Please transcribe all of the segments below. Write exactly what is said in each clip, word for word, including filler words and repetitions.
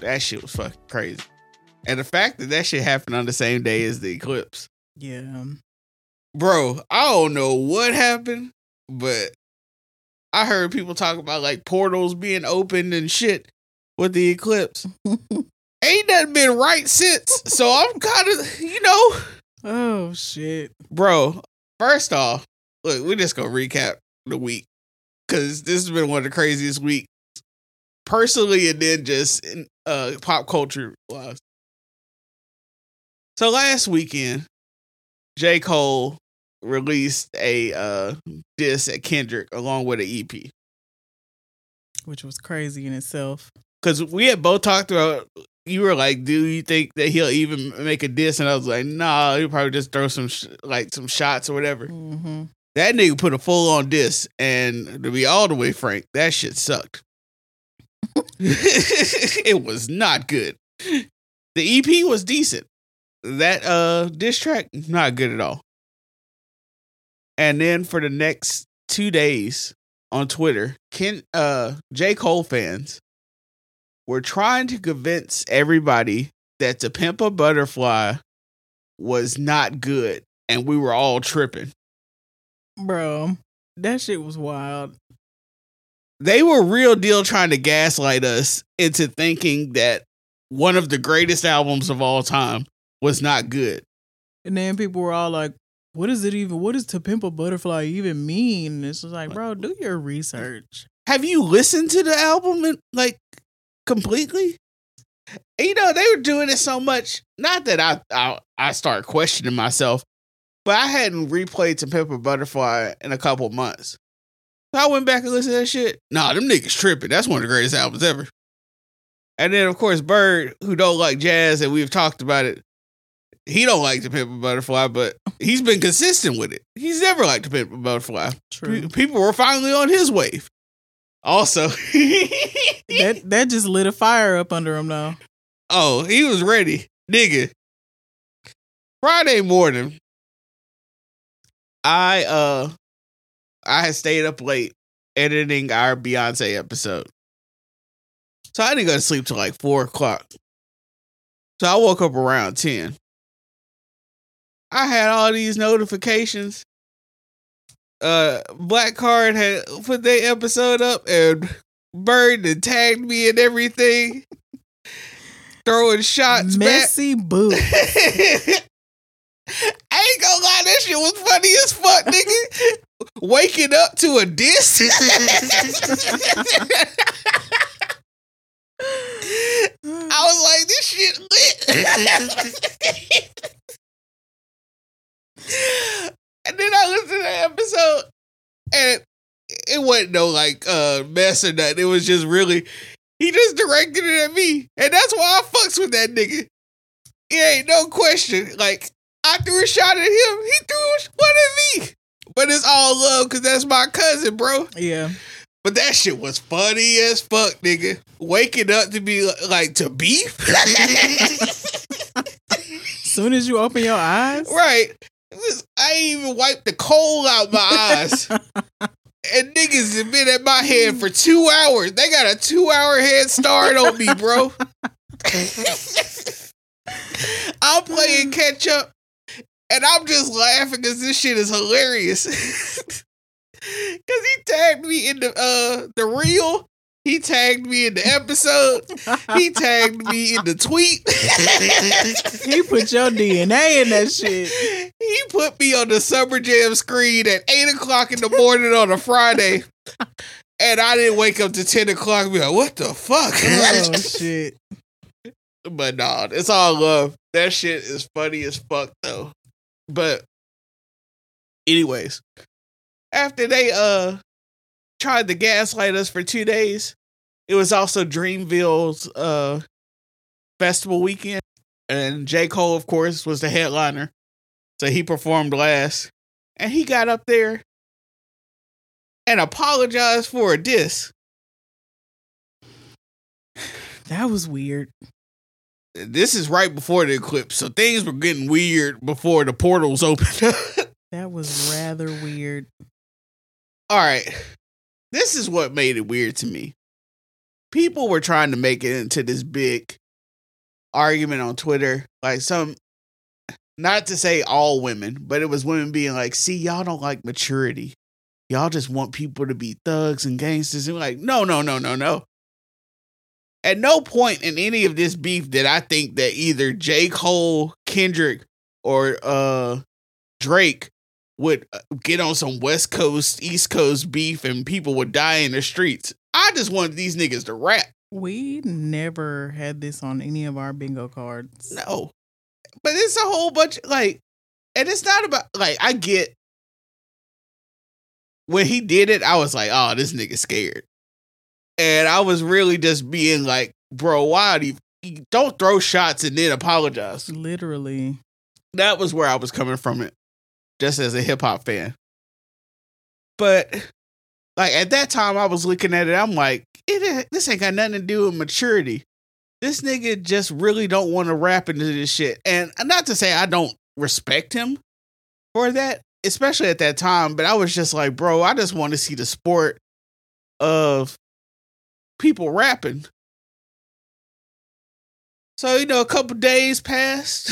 That shit was fucking crazy. And the fact that that shit happened on the same day as the eclipse. Yeah. Bro, I don't know what happened, but I heard people talk about like portals being opened and shit with the eclipse. Ain't nothing been right since. So I'm kind of, you know. Oh, shit. Bro, first off, look, we're just going to recap the week. Because this has been one of the craziest weeks. Personally, and then just uh, pop culture wise. So last weekend, J. Cole released a uh, diss at Kendrick along with an E P. Which was crazy in itself. Because we had both talked about, you were like, do you think that he'll even make a diss? And I was like, nah, he'll probably just throw some sh- like some shots or whatever. Mm-hmm. That nigga put a full on diss. And to be all the way frank, that shit sucked. It was not good. The E P was decent. That uh diss track, not good at all. And then for the next two days on Twitter, Ken uh J. Cole fans were trying to convince everybody that To Pimp a Butterfly was not good, and we were all tripping. Bro, that shit was wild. They were real deal trying to gaslight us into thinking that one of the greatest albums of all time was not good. And then people were all like, what is it even? What does To Pimp a Butterfly even mean? And it's just like, bro, do your research. Have you listened to the album in, like completely? And, you know, they were doing it so much. Not that I I, I started questioning myself, but I hadn't replayed To Pimp a Butterfly in a couple months. So I went back and listened to that shit. Nah, them niggas tripping. That's one of the greatest albums ever. And then, of course, Bird, who don't like jazz, and we've talked about it, he don't like To Pimp a Butterfly, but he's been consistent with it. He's never liked To Pimp a Butterfly. True. People were finally on his wave. Also, that that just lit a fire up under him now. Oh, he was ready. Nigga. Friday morning, I uh I had stayed up late editing our Beyonce episode. So I didn't go to sleep till like four o'clock. So I woke up around ten. I had all these notifications. Uh, Black Card had put their episode up and Bird and tagged me and everything. Throwing shots Messy back. boo. I ain't gonna lie, that shit was funny as fuck, nigga. Waking up to a diss. I was like, this shit lit. And then I listened to the episode, and it wasn't no like uh, mess or nothing. It was just really, he just directed it at me, and that's why I fucks with that nigga. It ain't no question. Like, I threw a shot at him, he threw one at me. But it's all love because that's my cousin, bro. Yeah. But that shit was funny as fuck, nigga. Waking up to be like, to beef? Soon as you open your eyes? Right. Was, I ain't even wiped the coal out my eyes. And niggas have been at my head for two hours. They got a two hour head start on me, bro. I'm playing catch up. And I'm just laughing because this shit is hilarious. Because he tagged me in the uh the reel. He tagged me in the episode. He tagged me in the tweet. He put your D N A in that shit. He put me on the Summer Jam screen at eight o'clock in the morning on a Friday. And I didn't wake up to ten o'clock and be like, what the fuck? Oh, shit. But nah, it's all love. That shit is funny as fuck, though. But anyways, after they uh tried to gaslight us for two days, it was also Dreamville's uh festival weekend, and J. Cole, of course, was the headliner, so he performed last, and he got up there and apologized for a diss. That was weird. This is right before the eclipse, so things were getting weird before the portals opened. That was rather weird. All right. This is what made it weird to me. people were trying to make it into this big argument on Twitter. Like some, not to say all women, but it was women being like, see, y'all don't like maturity. Y'all just want people to be thugs and gangsters. And like, no, no, no, no, no. At no point in any of this beef did I think that either J. Cole, Kendrick, or uh, Drake would get on some West Coast, East Coast beef and people would die in the streets. I just wanted these niggas to rap. We never had this on any of our bingo cards. No. But it's a whole bunch, like, and it's not about, like, I get, when he did it, I was like, oh, this nigga scared. And I was really just being like, bro, why do you, you don't throw shots and then apologize? Literally. That was where I was coming from it, just as a hip hop fan. But like at that time, I was looking at it. I'm like, it, this ain't got nothing to do with maturity. This nigga just really don't want to rap into this shit. And not to say I don't respect him for that, especially at that time. But I was just like, bro, I just want to see the sport of people rapping. So, you know, a couple days passed.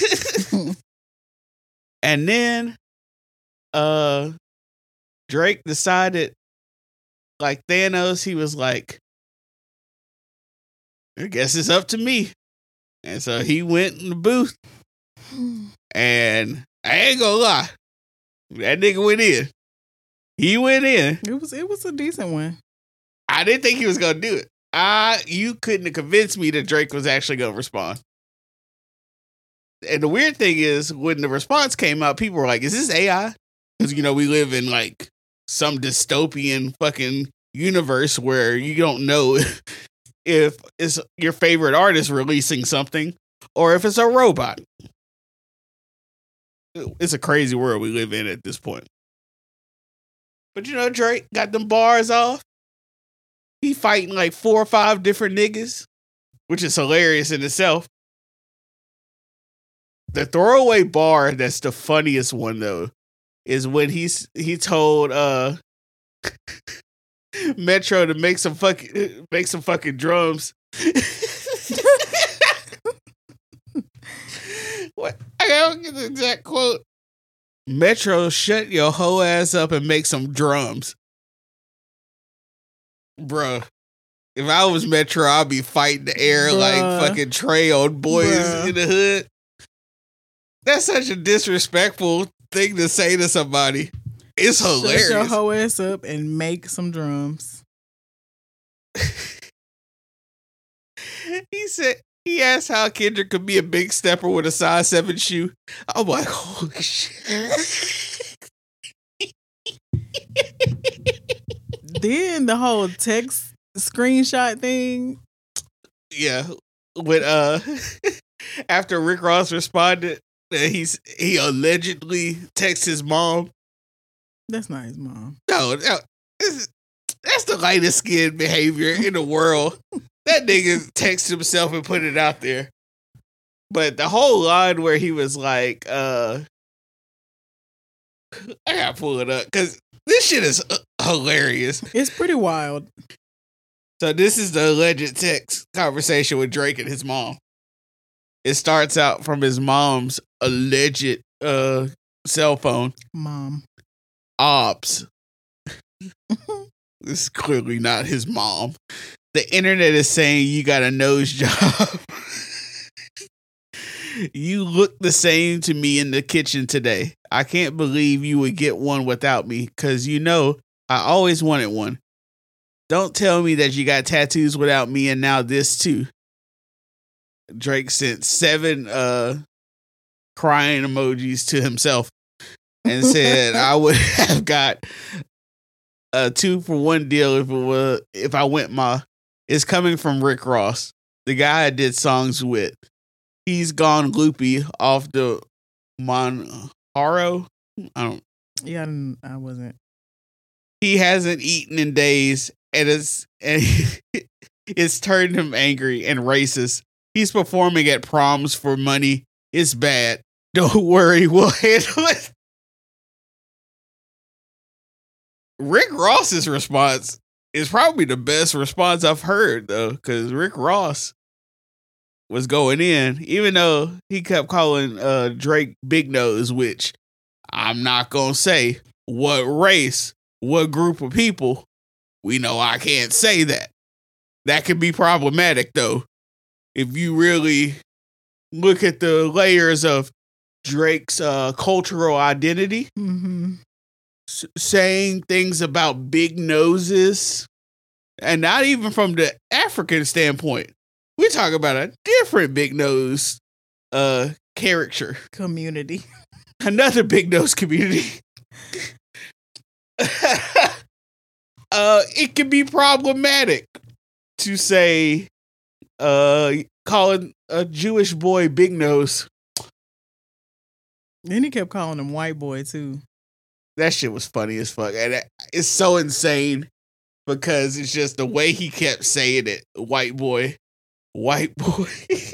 And then uh, Drake decided, like Thanos, he was like, I guess it's up to me. And so he went in the booth. And I ain't gonna lie, that nigga went in. He went in. It was it was a decent one. I didn't think he was gonna do it. I you couldn't have convinced me that Drake was actually gonna respond. And the weird thing is, when the response came out, people were like, is this A I? Because, you know, we live in like some dystopian fucking universe where you don't know if it's your favorite artist releasing something or if it's a robot. It's a crazy world we live in at this point. But, you know, Drake got them bars off. He fighting like four or five different niggas, which is hilarious in itself. The throwaway bar that's the funniest one though is when he's he told uh Metro to make some fucking make some fucking drums. What? I don't get the exact quote. Metro, shut your whole ass up and make some drums. Bruh. If I was Metro, I'd be fighting the air Bruh. like fucking Trey on Boys Bruh. in the Hood. That's such a disrespectful thing to say to somebody. It's hilarious. Shut your whole ass up and make some drums. He said, he asked how Kendrick could be a big stepper with a size seven shoe. I'm like, holy shit. Then the whole text screenshot thing. Yeah. When, uh, after Rick Ross responded, that he's he allegedly texts his mom. That's not his mom. No, no that's, that's the lightest skinned behavior in the world. That nigga texted himself and put it out there. But the whole line where he was like, uh, I gotta pull it up because this shit is uh, hilarious. It's pretty wild. So this is the alleged text conversation with Drake and his mom. It starts out from his mom's alleged uh, cell phone. Mom. Ops. This is clearly not his mom. The internet is saying you got a nose job. You look the same to me in the kitchen today. I can't believe you would get one without me because you know I always wanted one. Don't tell me that you got tattoos without me and now this too. Drake sent seven uh, crying emojis to himself and said, I would have got a two for one deal if it was, if I went my, it's coming from Rick Ross, the guy I did songs with. He's gone loopy off the Monjaro. I don't. Yeah, I wasn't. He hasn't eaten in days and it's, and it's turned him angry and racist. He's performing at proms for money. It's bad. Don't worry, we'll handle it. Rick Ross's response is probably the best response I've heard though, because Rick Ross was going in, even though he kept calling uh, Drake Big Nose, which I'm not gonna say what race, what group of people. We know I can't say that. That could be problematic though, if you really look at the layers of Drake's uh, cultural identity. Mm-hmm. S- saying things about big noses, and not even from the African standpoint. We talk about a different big nose uh caricature. Community. Another big nose community. uh it can be problematic to say uh calling a Jewish boy big nose. Then he kept calling him white boy too. That shit was funny as fuck. And it's so insane because it's just the way he kept saying it. White boy. White boy.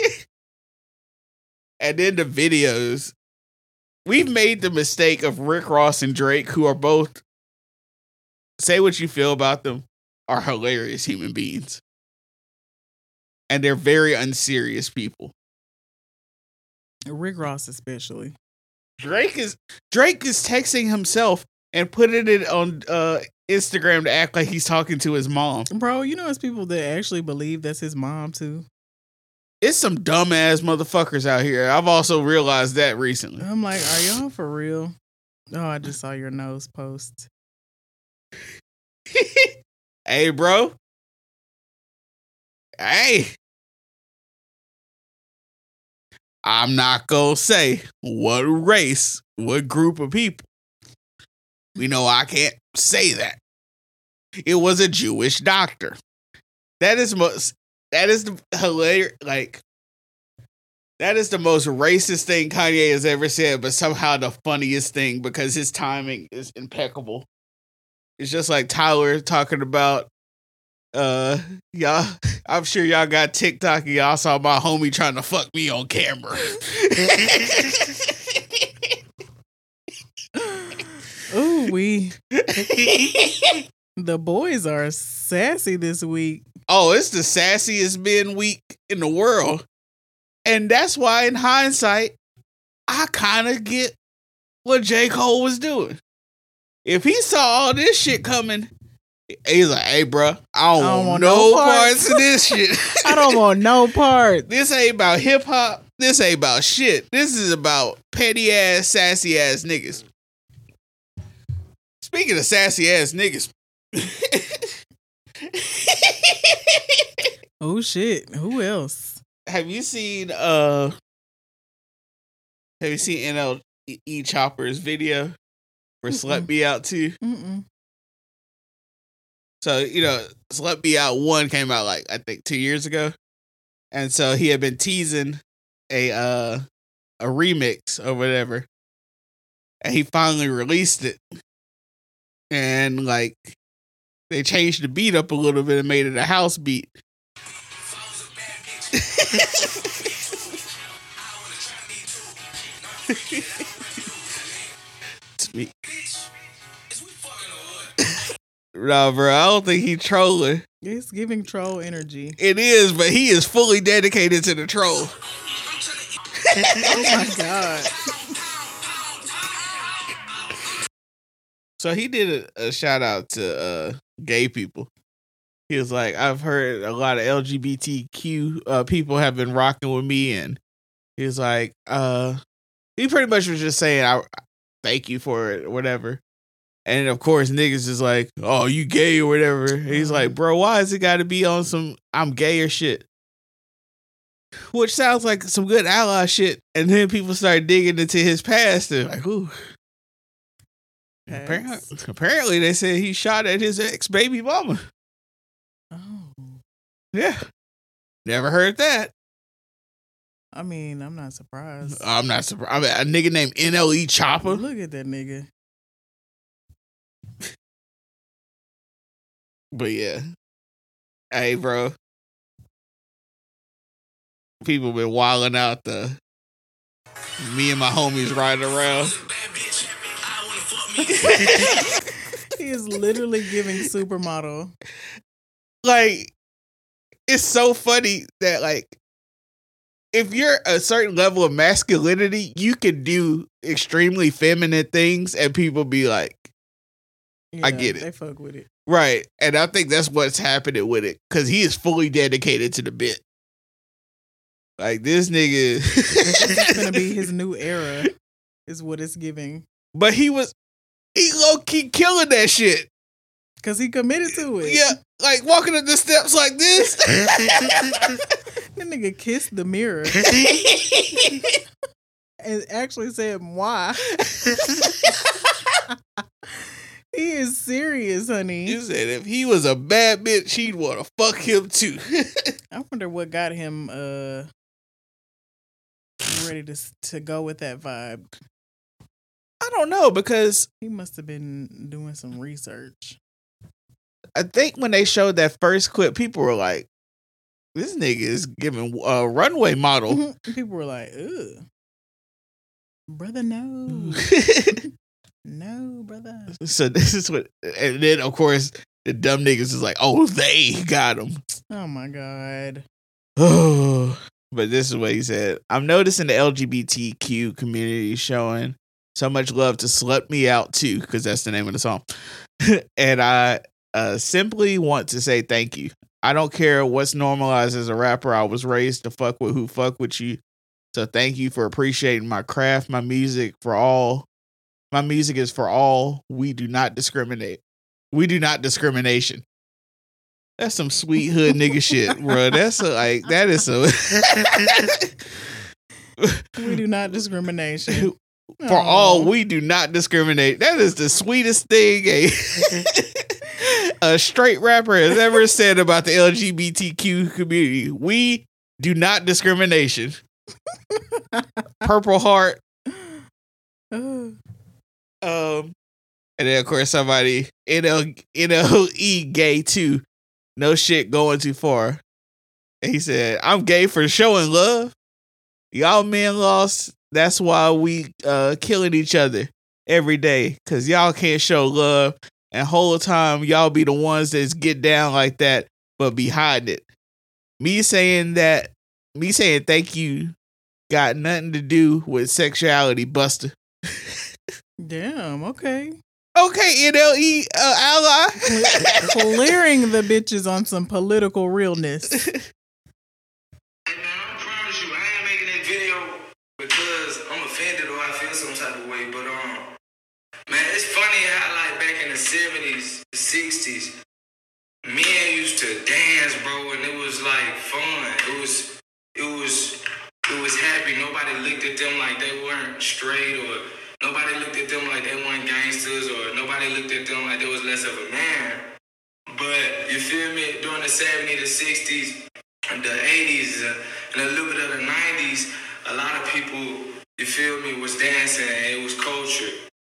And then the videos. We've made the mistake of Rick Ross and Drake, who are both, say what you feel about them, are hilarious human beings. And they're very unserious people. Rick Ross especially. Drake is Drake is texting himself and putting it on uh, Instagram to act like he's talking to his mom. Bro, you know it's people that actually believe that's his mom too. It's some dumbass motherfuckers out here. I've also realized that recently. I'm like, are y'all for real? Oh, I just saw your nose post. Hey, bro. Hey. I'm not gonna say what race, what group of people. We know I can't say that. It was a Jewish doctor. That is most. That is the hilarious. Like, that is the most racist thing Kanye has ever said, but somehow the funniest thing because his timing is impeccable. It's just like Tyler talking about. Uh, y'all, I'm sure y'all got TikTok and y'all saw my homie trying to fuck me on camera. Ooh, we. The boys are sassy this week. Oh, it's the sassiest men week in the world. And that's why, in hindsight, I kind of get what J. Cole was doing. If he saw all this shit coming, he's like, hey, bro, I don't, I don't want, want no parts. parts of this shit. I don't want no part. This ain't about hip hop. This ain't about shit. This is about petty ass, sassy ass niggas. Speaking of sassy ass niggas. Oh shit. Who else? Have you seen uh have you seen N L E Chopper's video for Slut Me Out two? Mm-mm. So, you know, Slut Me Out one came out like I think two years ago. And so he had been teasing a uh a remix or whatever. And he finally released it. And like they changed the beat up a little bit and made it a house beat. Me. Nah, bro, I don't think he trolling. It's giving troll energy. It is, but he is fully dedicated to the troll. Oh my god. So he did a, a shout out to uh, gay people. He was like, I've heard a lot of L G B T Q uh, people have been rocking with me. And he was like, uh, he pretty much was just saying, I thank you for it or whatever. And of course, niggas is like, oh, you gay or whatever. And he's like, bro, why has it got to be on some I'm gay or shit? Which sounds like some good ally shit. And then people start digging into his past and like, ooh. Apparently, apparently, they said he shot at his ex baby mama. Oh, yeah, never heard that. I mean, I'm not surprised. I'm not surprised. I mean, a nigga named N L E Chopper. Look at that nigga. But yeah, hey, bro, people been wilding out. The me and my homies riding around. He is literally giving supermodel. Like, it's so funny that, like, if you're a certain level of masculinity, you can do extremely feminine things and people be like, Yeah, I get it. They fuck with it. Right. And I think that's what's happening with it. Because he is fully dedicated to the bit. Like, this nigga. This is going to be his new era, is what it's giving. But he was, he low-key killing that shit. Because he committed to it. Yeah. Like, walking up the steps like this. That nigga kissed the mirror. And actually said, why? He is serious, honey. You said if he was a bad bitch, he'd want to fuck him too. I wonder what got him uh ready to to go with that vibe. I don't know, because He must have been doing some research. I think when they showed that first clip, people were like, this nigga is giving a runway model. People were like, ugh. Brother, no. No, brother. So this is what, and then of course the dumb niggas is like, oh, they got him. Oh my God. Oh, but this is what he said. I'm noticing the L G B T Q community showing so much love to Slut Me Out too, because that's the name of the song. And I uh, simply want to say thank you. I don't care what's normalized as a rapper. I was raised to fuck with who fuck with you. So thank you for appreciating my craft, my music for all. My music is for all. We do not discriminate. We do not discrimination. That's some sweet hood nigga shit, bro. That's a, like, that is so. We do not discrimination. For Aww. all, we do not discriminate. That is the sweetest thing a, a straight rapper has ever said about the L G B T Q community. We do not discrimination. Purple Heart. Um, and then of course somebody N L E gay too. No shit going too far. And he said, I'm gay for showing love. Y'all men lost. That's why we uh killing each other every day. Cause y'all can't show love. And whole time y'all be the ones that get down like that, but be hiding it. Me saying that, me saying thank you got nothing to do with sexuality, Buster. Damn, okay. Okay, N L E uh, ally. Clearing the bitches on some political realness. Hey man, I promise you, I ain't making that video because I'm offended or I feel some type of way. But um, man, it's funny how like back in the seventies, the sixties, men used to dance, bro, and it was like fun. It was, it was, it was happy. Nobody looked at them like they weren't straight, or nobody looked at them like they weren't gangsters, or nobody looked at them like they was less of a man. But you feel me? During the seventies, the sixties, the eighties, uh, and a little bit of the nineties, a lot of people, you feel me, was dancing. It was culture.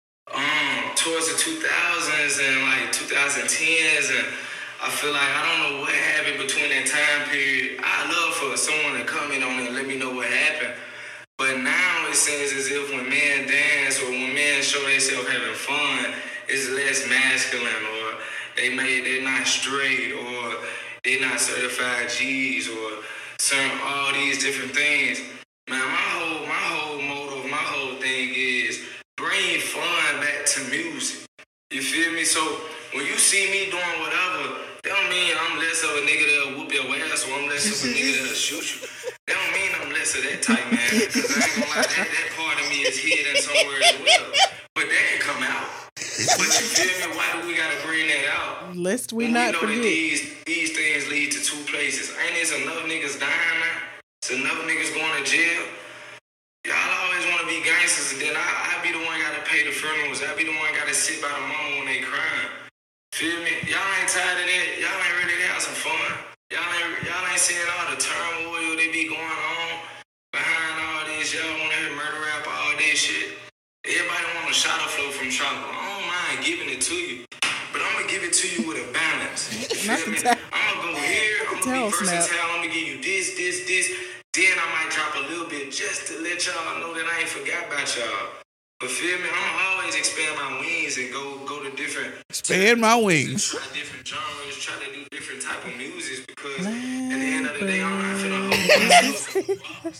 Um, towards the two thousands and like twenty tens, and I feel like I don't know what happened between that time period. I love for someone to comment on it and let me know what happened. But now it seems as if when men dance or when men show themselves having fun, it's less masculine, or they may they're not straight, or they're not certified G's, or certain all these different things. Man, my whole my whole motto, my whole thing is bring fun back to music. You feel me? So when you see me doing whatever, that don't mean I'm less of a nigga that'll whoop your ass, or I'm less of a nigga that'll shoot you. That don't mean I'm less of that type, man. Because I ain't gonna lie, that, that part of me is hidden somewhere as well. But that can come out. But you feel me? Why do we gotta bring that out? Lest we when not we know forget. that these, these things lead to two places. Ain't there's enough niggas dying now? There's enough niggas going to jail? Y'all always want to be gangsters, and then I, I be the one gotta pay the funerals. I be the one gotta sit by the mama when they crying. Feel me? Y'all ain't tired of that. Y'all ain't ready to have some fun. Y'all ain't, y'all ain't seeing all the turmoil they be going on behind all this. Y'all want to hear murder rap, all this shit. Everybody want a shot of flow from Tropical. I don't mind giving it to you, but I'm gonna give it to you with a balance. You feel me? I'm gonna go here. I'm gonna be versatile. I'm gonna give you this, this, this. Then I might drop a little bit just to let y'all know that I ain't forgot about y'all. But feel me, I'ma always expand my wings and go go to different Expand my wings. try different genres, try to do different type of music because at the end of the day, I'm not finna hold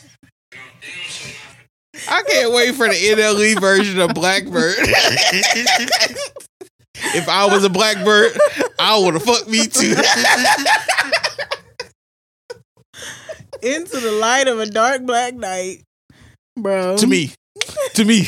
I can't wait for the N L E version of Blackbird. If I was a Blackbird, I would have fucked me too. Into the light of a dark black night, bro. To me. To me.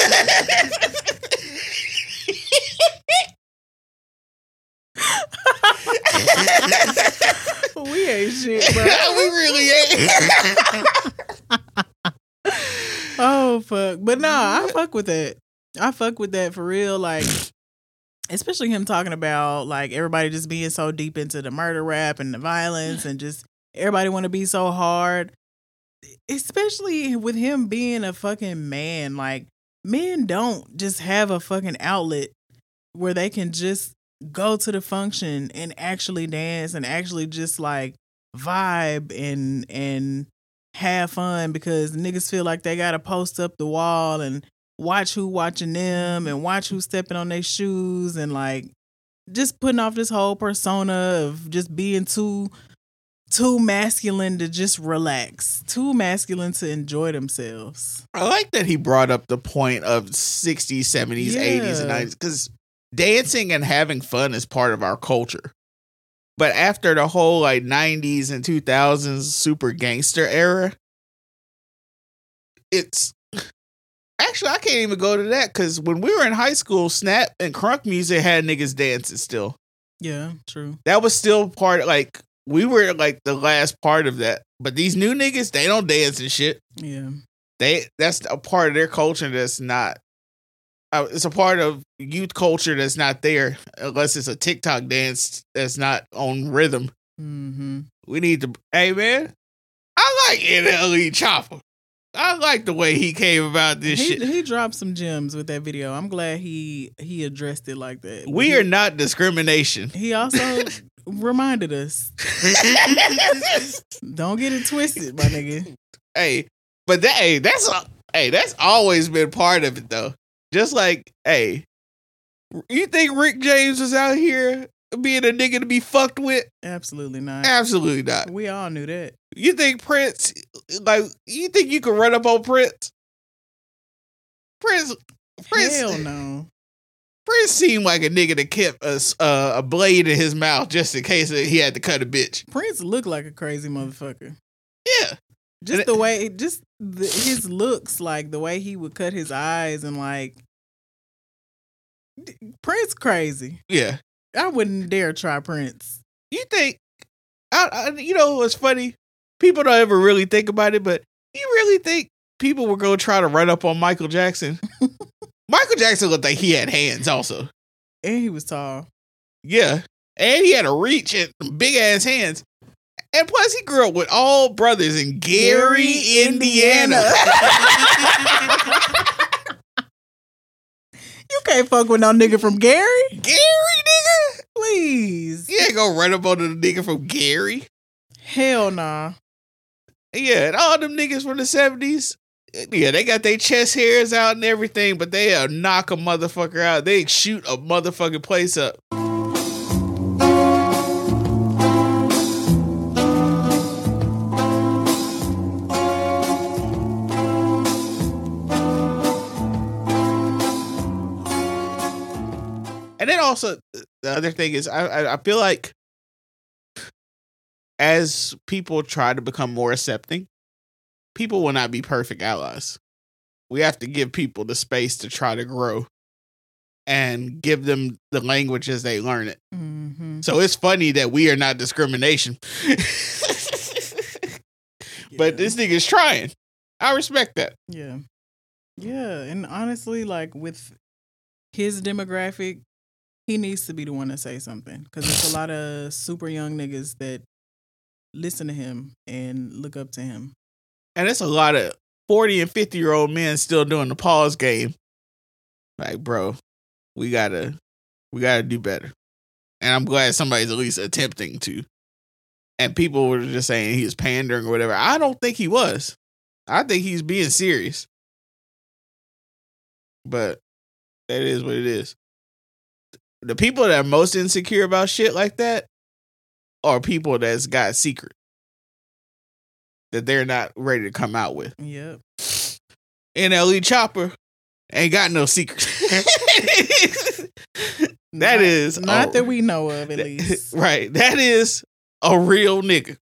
We ain't shit, bro. We really ain't. Oh, fuck. But no, I fuck with that. I fuck with that for real. Like, especially him talking about, like, everybody just being so deep into the murder rap and the violence and just everybody want to be so hard. Especially with him being a fucking man. Like, men don't just have a fucking outlet where they can just go to the function and actually dance and actually just, like, vibe and and have fun because niggas feel like they gotta post up the wall and watch who watching them and watch who stepping on their shoes and like just putting off this whole persona of just being too too masculine to just relax, too masculine to enjoy themselves. I like that he brought up the point of sixties, seventies, Yeah. eighties, and nineties because dancing and having fun is part of our culture. But after the whole like nineties and two thousands super gangster era, it's actually I can't even go to that because when we were in high school, Snap and crunk music had niggas dancing still. Yeah, true. That was still part of, like we were like the last part of that. But these new niggas, they don't dance and shit. Yeah. They that's a part of their culture that's not. Uh, it's a part of youth culture that's not there unless it's a TikTok dance that's not on rhythm. Mm-hmm. We need to. Hey man, I like N L E Chopper. I like the way he came about this He, shit. he dropped some gems with that video. I'm glad he he addressed it like that. We he, are not discrimination. He also reminded us. Don't get it twisted, my nigga. Hey, but that hey, that's a, hey, that's always been part of it though. Just like, hey, you think Rick James was out here being a nigga to be fucked with? Absolutely not. Absolutely not. We all knew that. You think Prince, like, you think you could run up on Prince? Prince, Prince, Hell no. Prince seemed like a nigga that kept a, uh, a blade in his mouth just in case he had to cut a bitch. Prince looked like a crazy motherfucker. Yeah. Just the way, just the, his looks, like the way he would cut his eyes and like, Prince crazy. Yeah. I wouldn't dare try Prince. You think, I, I, you know what's funny? People don't ever really think about it, but you really think people were going to try to run up on Michael Jackson? Michael Jackson looked like he had hands also. And he was tall. Yeah. And he had a reach and big ass hands. And plus, he grew up with all brothers in Gary, Gary, Indiana. Indiana. You can't fuck with no nigga from Gary. Gary, nigga? Please. You ain't gonna run up on the nigga from Gary. Hell nah. Yeah, and all them niggas from the seventies, yeah, they got their chest hairs out and everything, but they'll knock a motherfucker out. They shoot a motherfucking place up. And then also, the other thing is, I, I I feel like as people try to become more accepting, people will not be perfect allies. We have to give people the space to try to grow and give them the language as they learn it. Mm-hmm. So it's funny that we are not discrimination. But this nigga's trying. I respect that. Yeah. Yeah. And honestly, like with his demographic, he needs to be the one to say something. Because there's a lot of super young niggas that listen to him and look up to him. And it's a lot of forty and fifty year old men still doing the pause game. Like, bro, we gotta, we gotta do better. And I'm glad somebody's at least attempting to. And people were just saying he was pandering or whatever. I don't think he was. I think he's being serious. But that is what it is. The people that are most insecure about shit like that are people that's got secret that they're not ready to come out with. Yep. N L E Chopper ain't got no secret. That not, is not a, that we know of, at least. Right. That is a real nigga.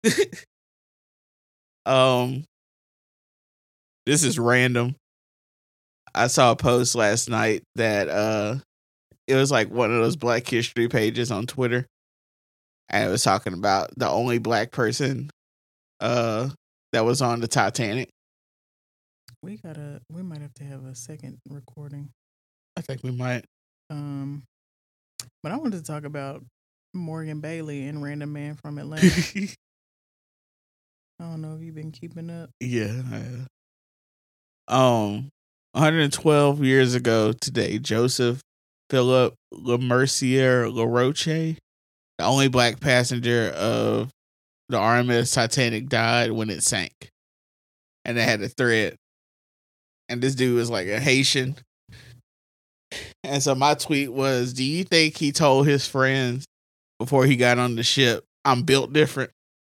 um, this is random. I saw a post last night that uh, it was like one of those Black History pages on Twitter, and it was talking about the only black person uh that was on the Titanic. We gotta. We might have to have a second recording. I think we might. Um, but I wanted to talk about Morgan Bailey and Random Man from Atlanta. I don't know if you've been keeping up. Yeah. I- Um, one hundred twelve years ago today, Joseph Philip Lemercier LaRoche, the only black passenger of the R M S Titanic, died when it sank. And they had a thread. And this dude was like a Haitian. And so my tweet was, do you think he told his friends before he got on the ship, I'm built different?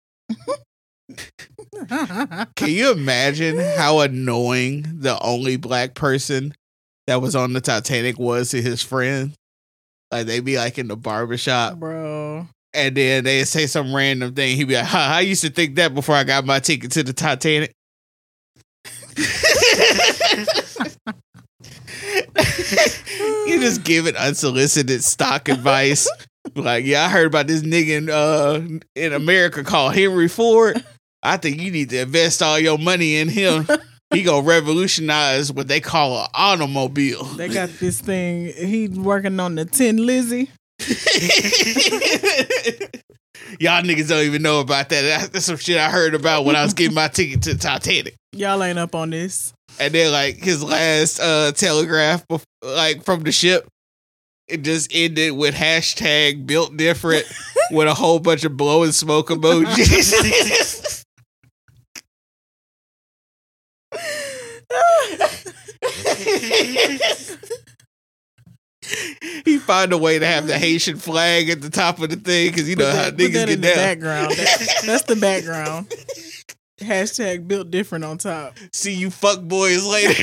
Can you imagine how annoying the only black person that was on the Titanic was to his friends? Like, they'd be like in the barbershop. Bro. And then they'd say some random thing. He'd be like, huh, I used to think that before I got my ticket to the Titanic. You just give it unsolicited stock advice. Like, yeah, I heard about this nigga in, uh, in America called Henry Ford. I think you need to invest all your money in him. He gonna revolutionize what they call an automobile. They got this thing. He working on the Tin Lizzy. Y'all niggas don't even know about that. That's some shit I heard about when I was getting my ticket to the Titanic. Y'all ain't up on this. And then, like, his last uh, telegraph, bef- like, from the ship, it just ended with hashtag built different with a whole bunch of blowing smoke emojis. He found a way to have the Haitian flag at the top of the thing because you know Put how that, put niggas that get in down. the background. That- that's the background. Hashtag built different on top. See you fuck boys later.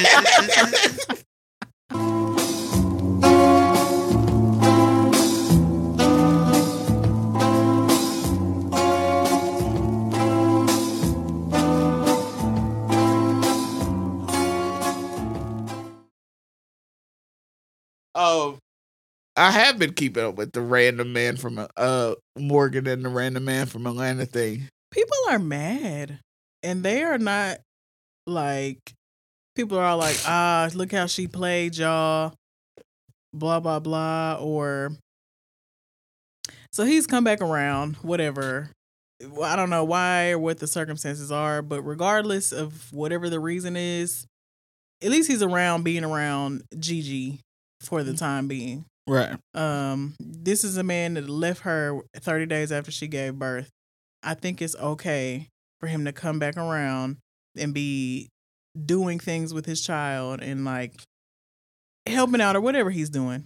Oh, I have been keeping up with the random man from uh Morgan and the random man from Atlanta thing. People are mad, and they are not like, people are all like, ah, look how she played y'all, blah blah blah, or so he's come back around, whatever. Well, I don't know why or what the circumstances are, but regardless of whatever the reason is, at least he's around being around Gigi for the time being. Right. Um, this is a man that left her thirty days after she gave birth. I think it's okay for him to come back around and be doing things with his child and like helping out or whatever he's doing.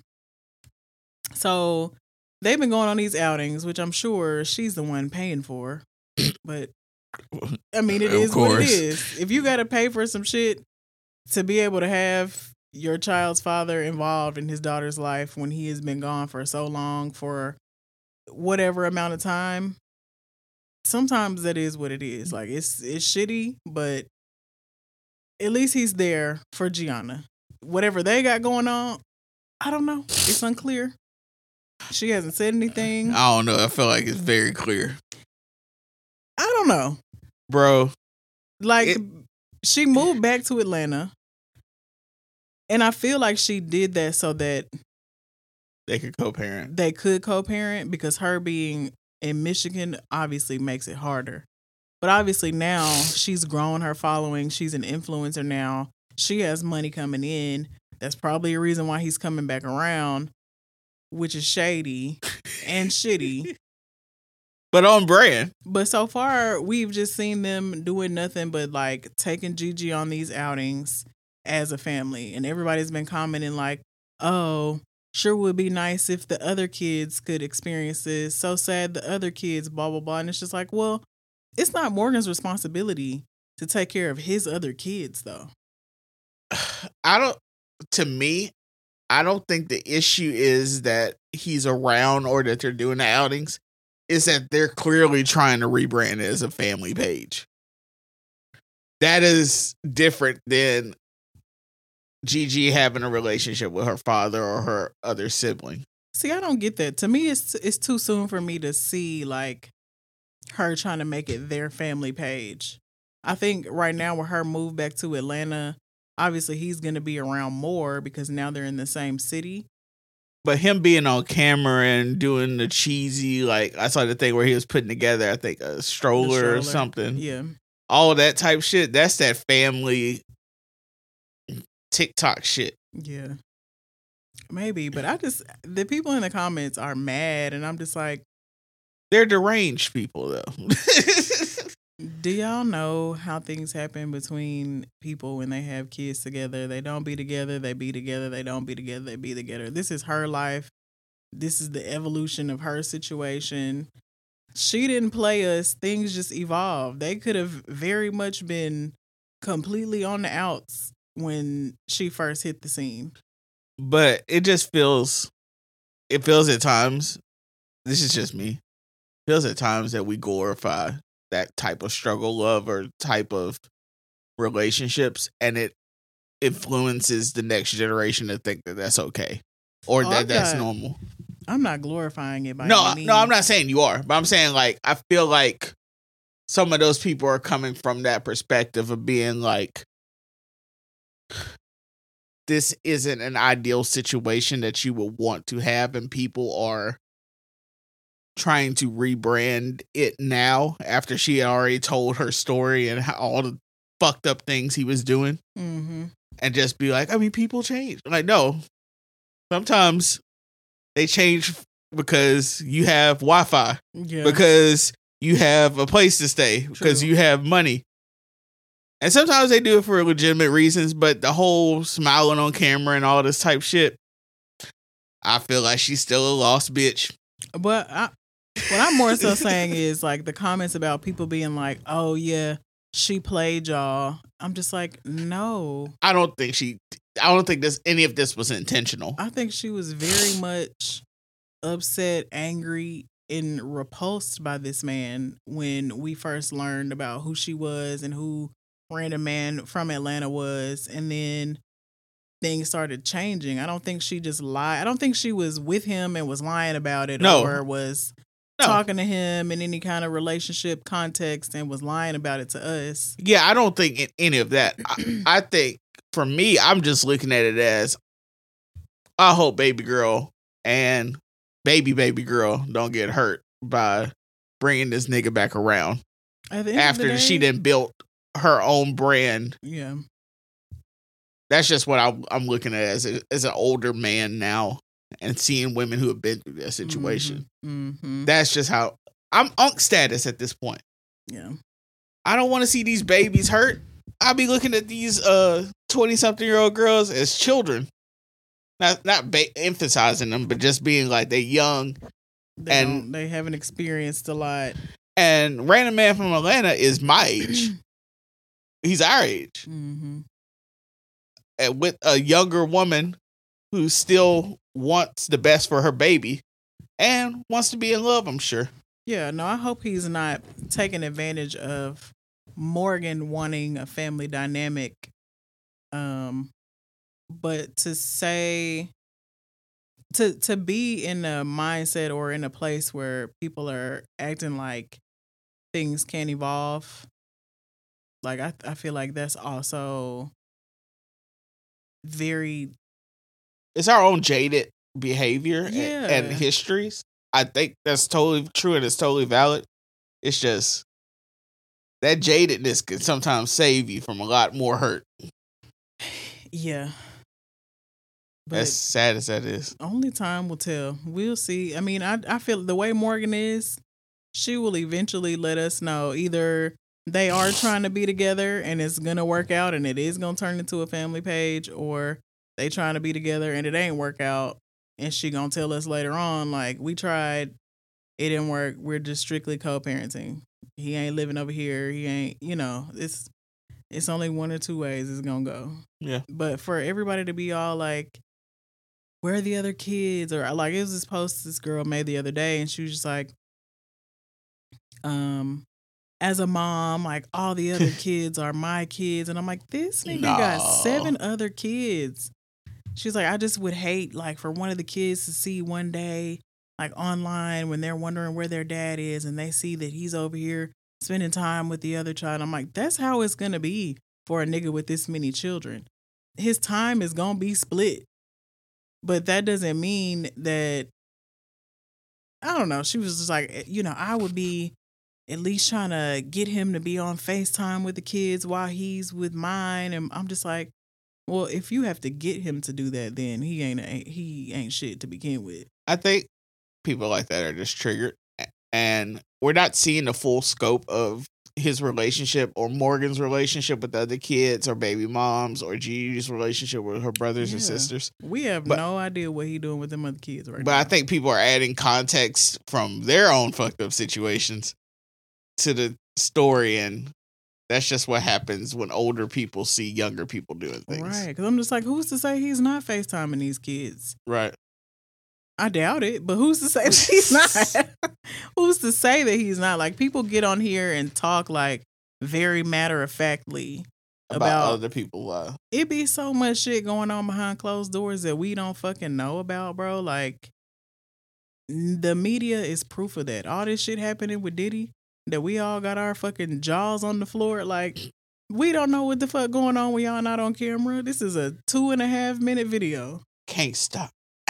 So they've been going on these outings, which I'm sure she's the one paying for. But I mean, it Of is what course. it is. If you got to pay for some shit to be able to have your child's father involved in his daughter's life when he has been gone for so long, for whatever amount of time, sometimes that is what it is. Like, it's it's shitty, but at least he's there for Gianna. Whatever they got going on, I don't know. It's unclear. She hasn't said anything. I don't know. I feel like it's very clear. I don't know. Bro. Like, It- she moved back to Atlanta, and I feel like she did that so that They could co-parent. they could co-parent, because her being in Michigan obviously makes it harder. But obviously now she's grown her following. She's an influencer now. She has money coming in. That's probably a reason why he's coming back around, which is shady and shitty. But on brand. But so far, we've just seen them doing nothing but like taking Gigi on these outings, as a family. And everybody's been commenting like, oh, sure would be nice if the other kids could experience this. So sad the other kids, blah, blah, blah. And it's just like, well, it's not Morgan's responsibility to take care of his other kids, though. I don't, to me, I don't think the issue is that he's around or that they're doing the outings. Is that they're clearly trying to rebrand it as a family page. That is different than Gigi having a relationship with her father or her other sibling. See, I don't get that. To me, it's it's too soon for me to see like her trying to make it their family page. I think right now with her move back to Atlanta, obviously he's going to be around more because now they're in the same city. But him being on camera and doing the cheesy, like I saw the thing where he was putting together, I think a stroller, stroller. or something. Yeah. All that type shit. That's that family TikTok shit. Yeah. Maybe, but I just, the people in the comments are mad and I'm just like. They're deranged people though. Do y'all know how things happen between people when they have kids together? They don't be together, they be together, they don't be together, they be together. This is her life. This is the evolution of her situation. She didn't play us. Things just evolved. They could have very much been completely on the outs when she first hit the scene. But it just feels, it feels at times, this is just me, feels at times that we glorify that type of struggle love or type of relationships, and it influences the next generation to think that that's okay or oh, that I'm that's not, normal. I'm not glorifying it by no, any means. No, I'm not saying you are, but I'm saying like I feel like some of those people are coming from that perspective of being like, this isn't an ideal situation that you would want to have, and people are trying to rebrand it now after she had already told her story and how, all the fucked up things he was doing. Mm-hmm. And just be like, I mean, people change. Like, no. Sometimes they change because you have Wi-Fi. Yeah. Because you have a place to stay. True. Because you have money. And sometimes they do it for legitimate reasons, but the whole smiling on camera and all this type shit, I feel like she's still a lost bitch. But I, what I'm more so saying is like the comments about people being like, oh yeah, she played y'all. I'm just like, no. I don't think she, I don't think this, any of this was intentional. I think she was very much upset, angry, and repulsed by this man when we first learned about who she was and who Random Man from Atlanta was. And then things started changing. I don't think she just lied. I don't think she was with him and was lying about it no. or was no. talking to him in any kind of relationship context and was lying about it to us. Yeah, I don't think in any of that. I, I think for me, I'm just looking at it as I hope baby girl and baby baby girl don't get hurt by bringing this nigga back around after day, she done built her own brand. Yeah. That's just what I, I'm looking at as a, as an older man now and seeing women who have been through that situation. Mm-hmm. Mm-hmm. That's just how I'm unk status at this point. Yeah. I don't want to see these babies hurt. I'll be looking at these uh twenty something year old girls as children. Not, not ba- emphasizing them, but just being like they're young. They and they haven't experienced a lot. And Random Man from Atlanta is my age. He's our age. Mm-hmm. And with a younger woman who still wants the best for her baby and wants to be in love, I'm sure. Yeah, no, I hope he's not taking advantage of Morgan wanting a family dynamic. Um, but to say, to to be in a mindset or in a place where people are acting like things can't evolve, like I, I feel like that's also very. It's our own jaded behavior yeah. and, and histories. I think that's totally true and it's totally valid. It's just that jadedness can sometimes save you from a lot more hurt. Yeah. But as sad as that is. Only time will tell. We'll see. I mean, I I feel the way Morgan is, she will eventually let us know either they are trying to be together and it's gonna work out and it is gonna turn into a family page, or they trying to be together and it ain't work out and she gonna tell us later on like we tried, it didn't work. We're just strictly co-parenting. He ain't living over here. He ain't, you know, it's it's only one or two ways it's gonna go. Yeah. But for everybody to be all like, where are the other kids? Or like it was this post this girl made the other day and she was just like, um, as a mom, like all the other kids are my kids. And I'm like, this nigga No. got seven other kids. She's like, I just would hate like for one of the kids to see one day like online when they're wondering where their dad is and they see that he's over here spending time with the other child. I'm like, that's how it's going to be for a nigga with this many children. His time is going to be split. But that doesn't mean that, I don't know. She was just like, you know, I would be at least trying to get him to be on FaceTime with the kids while he's with mine. And I'm just like, well, if you have to get him to do that, then he ain't he ain't shit to begin with. I think people like that are just triggered, and we're not seeing the full scope of his relationship or Morgan's relationship with the other kids or baby moms or Gigi's relationship with her brothers and Yeah. sisters. We have But- no idea what he doing with them other kids right But now. I think people are adding context from their own fucked up situations to the story, and that's just what happens when older people see younger people doing things. Right, because I'm just like, who's to say he's not FaceTiming these kids? Right. I doubt it, but who's to say that he's not? Who's to say that he's not? Like, people get on here and talk like very matter of factly About, about, other people. Uh, it be so much shit going on behind closed doors that we don't fucking know about, bro. Like, the media is proof of that. All this shit happening with Diddy, that we all got our fucking jaws on the floor. Like, we don't know what the fuck going on when y'all not on camera. This is a two and a half minute video. can't stop.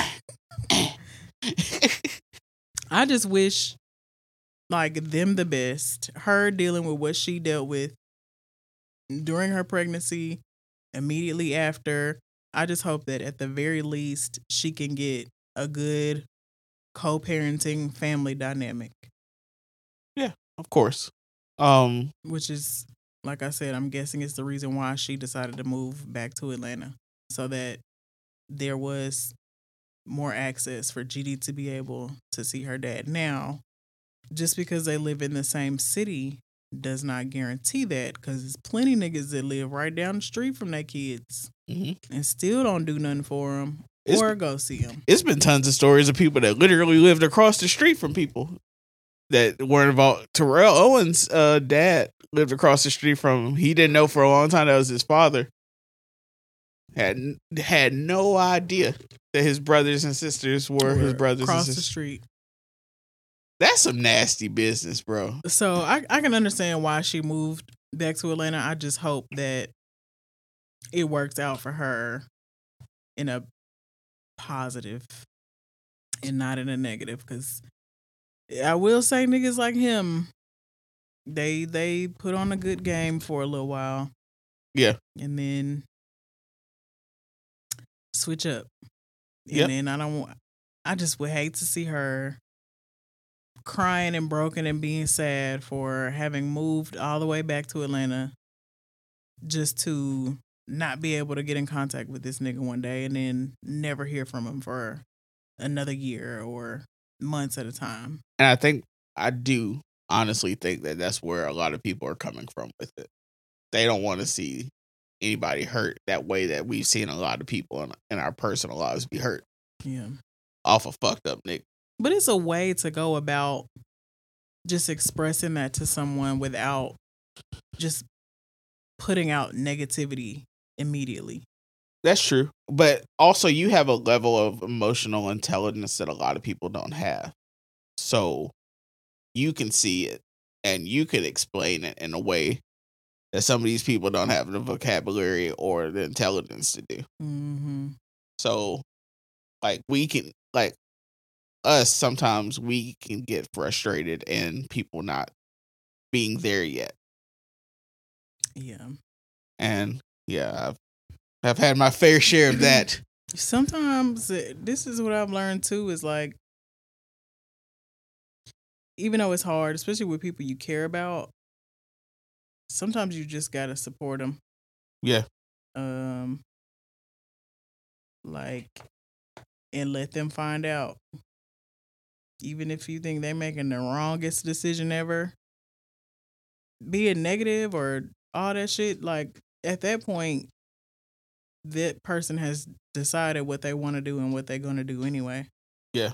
I just wish, like, them the best. Her dealing with what she dealt with during her pregnancy, immediately after. I just hope that at the very least she can get a good co-parenting family dynamic, Of course. Um, which is, like I said, I'm guessing it's the reason why she decided to move back to Atlanta, so that there was more access for G D to be able to see her dad. Now, just because they live in the same city does not guarantee that, because there's plenty niggas that live right down the street from their kids mhm. and still don't do nothing for them It's- or go see them. It's been tons of stories of people that literally lived across the street from people that weren't involved. Terrell Owens' uh, dad lived across the street from him. He didn't know for a long time that was his father. Had had no idea that his brothers and sisters were his brothers across and the sisters. street. That's some nasty business, bro. So I, I can understand why she moved back to Atlanta. I just hope that it works out for her in a positive and not in a negative. Because I will say niggas like him, they they put on a good game for a little while. Yeah. And then switch up. And Yep. then I don't want, I just would hate to see her crying and broken and being sad for having moved all the way back to Atlanta just to not be able to get in contact with this nigga one day and then never hear from him for another year or months at a time. And I think I do honestly think that that's where a lot of people are coming from with it. They don't want to see anybody hurt that way that we've seen a lot of people in, in our personal lives be hurt Yeah. off a fucked up nigga. But it's a way to go about just expressing that to someone without just putting out negativity immediately. That's true. But also you have a level of emotional intelligence that a lot of people don't have. So you can see it and you can explain it in a way that some of these people don't have the vocabulary or the intelligence to do. Mm-hmm. So like we can, like us, sometimes we can get frustrated and people not being there yet. Yeah. And yeah, I've, I've had my fair share of that. Sometimes uh, this is what I've learned too, is like, even though it's hard, especially with people you care about, sometimes you just gotta support them. Yeah. Um, like, and let them find out. Even if you think they're making the wrongest decision ever, being negative or all that shit, like at that point, that person has decided what they want to do and what they're going to do anyway. Yeah.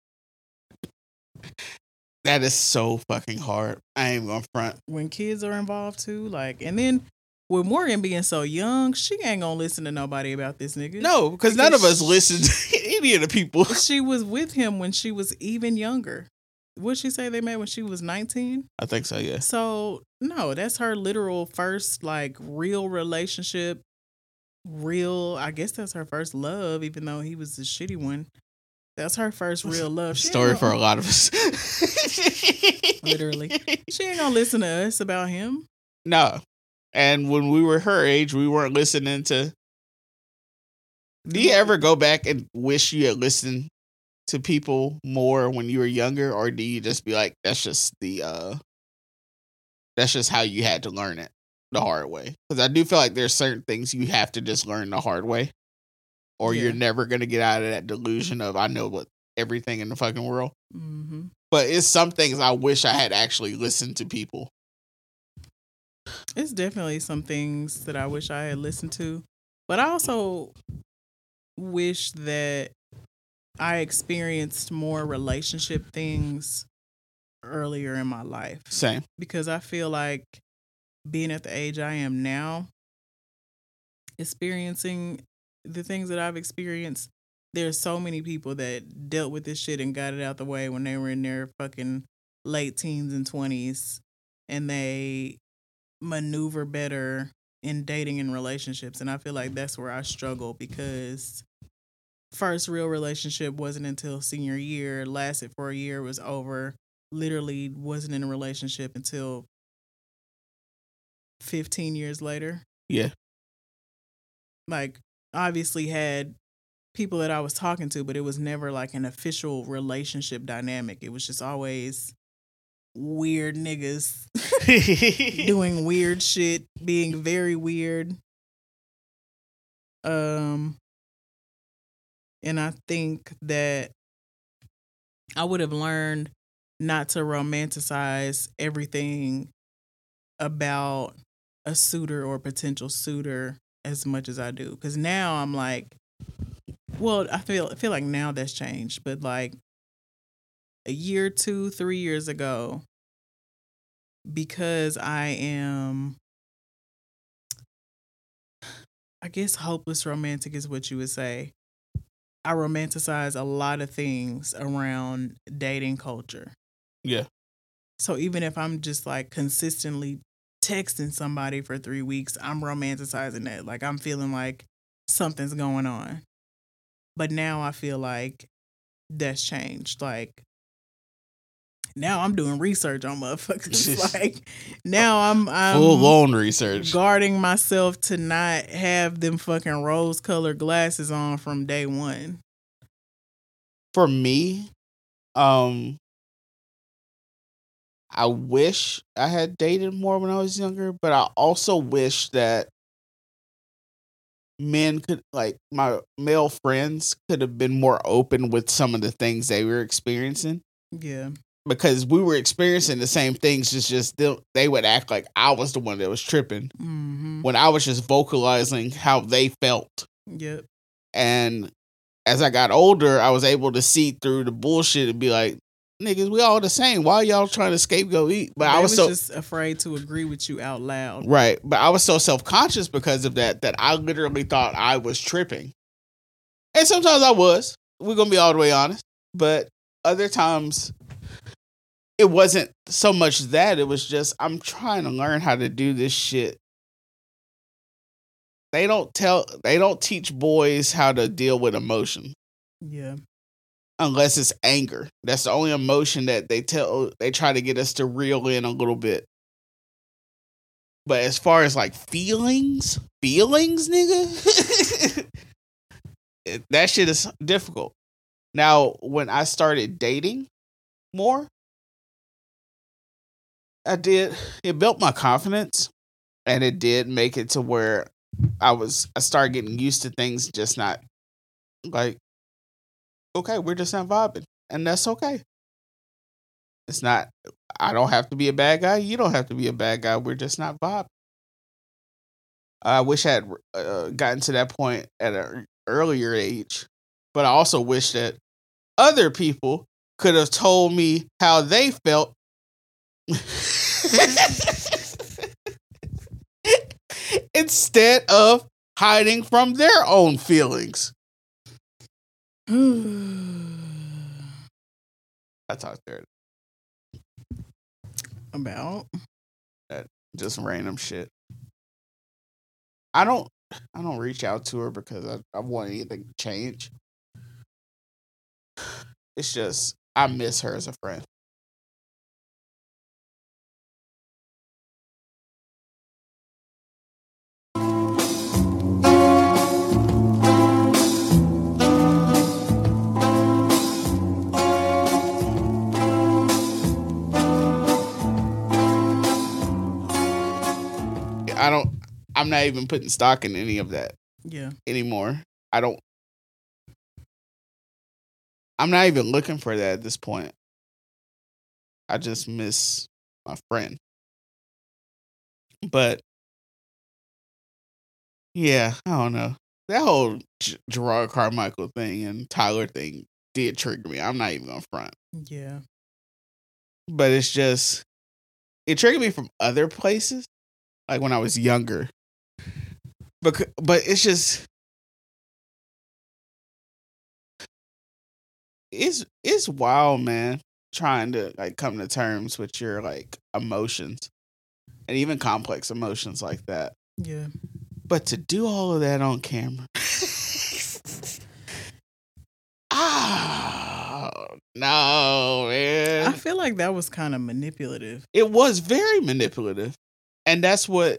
That is so fucking hard. I ain't gonna front. When kids are involved too, like, and then with Morgan being so young, she ain't gonna listen to nobody about this nigga. No, because none of us listen to any of the people. She was with him when she was even younger. What'd she say they met when she was nineteen? I think so, yeah. So, no, that's her literal first, like, real relationship. Real, I guess that's her first love, even though he was the shitty one. That's her first real love. She Story for a lot of us. Literally. She ain't gonna listen to us about him. No. And when we were her age, we weren't listening to... Do you ever go back and wish you had listened to people more when you were younger? Or do you just be like, that's just the... uh That's just how you had to learn it the hard way? Because I do feel like there's certain things you have to just learn the hard way. Or yeah. You're never going to get out of that delusion of, I know what everything in the fucking world. Mm-hmm. But it's some things I wish I had actually listened to people. It's definitely some things that I wish I had listened to. But I also wish that I experienced more relationship things earlier in my life. Same. Because I feel like being at the age I am now, experiencing the things that I've experienced, there's so many people that dealt with this shit and got it out the way when they were in their fucking late teens and twenties, and they maneuver better in dating and relationships. And I feel like that's where I struggle, because first real relationship wasn't until senior year, lasted for a year, was over, literally wasn't in a relationship until fifteen years later. Yeah. Like, obviously had people that I was talking to, but it was never like an official relationship dynamic. It was just always weird niggas doing weird shit, being very weird. Um, and I think that I would have learned not to romanticize everything about a suitor or potential suitor as much as I do. Because now I'm like, well, I feel I feel like now that's changed. But like a year, two, three years ago, because I am, I guess hopeless romantic is what you would say, I romanticize a lot of things around dating culture. Yeah. So even if I'm just like consistently texting somebody for three weeks, I'm romanticizing that. Like, I'm feeling like something's going on. But now I feel like that's changed. Like, now I'm doing research on motherfuckers. Like, now I'm, I'm full blown research, guarding myself to not have them fucking rose colored glasses on from day one. For me, um, I wish I had dated more when I was younger, but I also wish that men could, like my male friends, could have been more open with some of the things they were experiencing. Yeah. Because we were experiencing the same things, it's just they, they would act like I was the one that was tripping mm-hmm. when I was just vocalizing how they felt. Yep. And as I got older, I was able to see through the bullshit and be like, niggas, we all the same. Why y'all trying to scapegoat eat? But they I was, was so just afraid to agree with you out loud. Right. But I was so self-conscious because of that, that I literally thought I was tripping. And sometimes I was. We're going to be all the way honest. But other times, it wasn't so much that. It was just, I'm trying to learn how to do this shit. They don't tell, they don't teach boys how to deal with emotion. Yeah. Unless it's anger. That's the only emotion that they tell, they try to get us to reel in a little bit. But as far as like feelings, feelings, nigga, it, that shit is difficult. Now, when I started dating more, I did, it built my confidence. And it did make it to where I was, I started getting used to things just not like, okay, we're just not vibing. And that's okay. It's not, I don't have to be a bad guy. You don't have to be a bad guy. We're just not vibing. I wish I had uh, gotten to that point at an earlier age, but I also wish that other people could have told me how they felt instead of hiding from their own feelings. I talked there about that just random shit. I don't I don't reach out to her because I, I want anything to change. It's just I miss her as a friend. I don't I'm not even putting stock in any of that. Yeah. Anymore. I don't I'm not even looking for that at this point. I just miss my friend. But yeah, I don't know. That whole G- Gerard Carmichael thing and Tyler thing did trigger me. I'm not even gonna front. Yeah. But it's just it triggered me from other places, like when I was younger. But but it's just it's it's wild, man. Trying to like come to terms with your like emotions and even complex emotions like that. Yeah. But to do all of that on camera. Ah, no, man. I feel like that was kind of manipulative. It was very manipulative. And that's what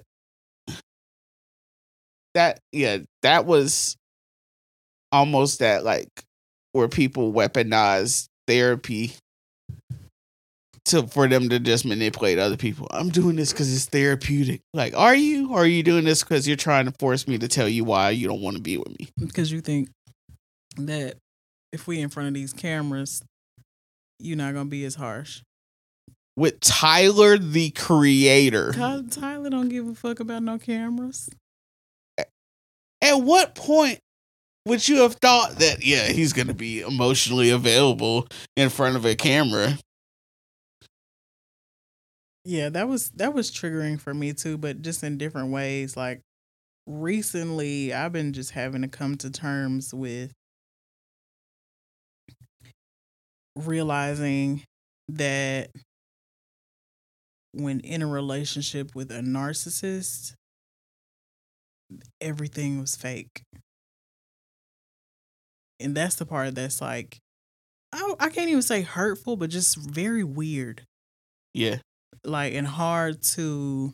that yeah, that was almost that like where people weaponize therapy to for them to just manipulate other people. I'm doing this because it's therapeutic. Like, are you? Or are you doing this because you're trying to force me to tell you why you don't want to be with me? Because you think that if we in front of these cameras, you're not gonna be as harsh. With Tyler, the creator. Ty- Tyler don't give a fuck about no cameras. At what point would you have thought that, yeah, he's going to be emotionally available in front of a camera? Yeah, that was that was triggering for me too, but just in different ways. Like recently, I've been just having to come to terms with realizing that when in a relationship with a narcissist, everything was fake. And that's the part that's like, I, I can't even say hurtful, but just very weird. Yeah. Like, and hard to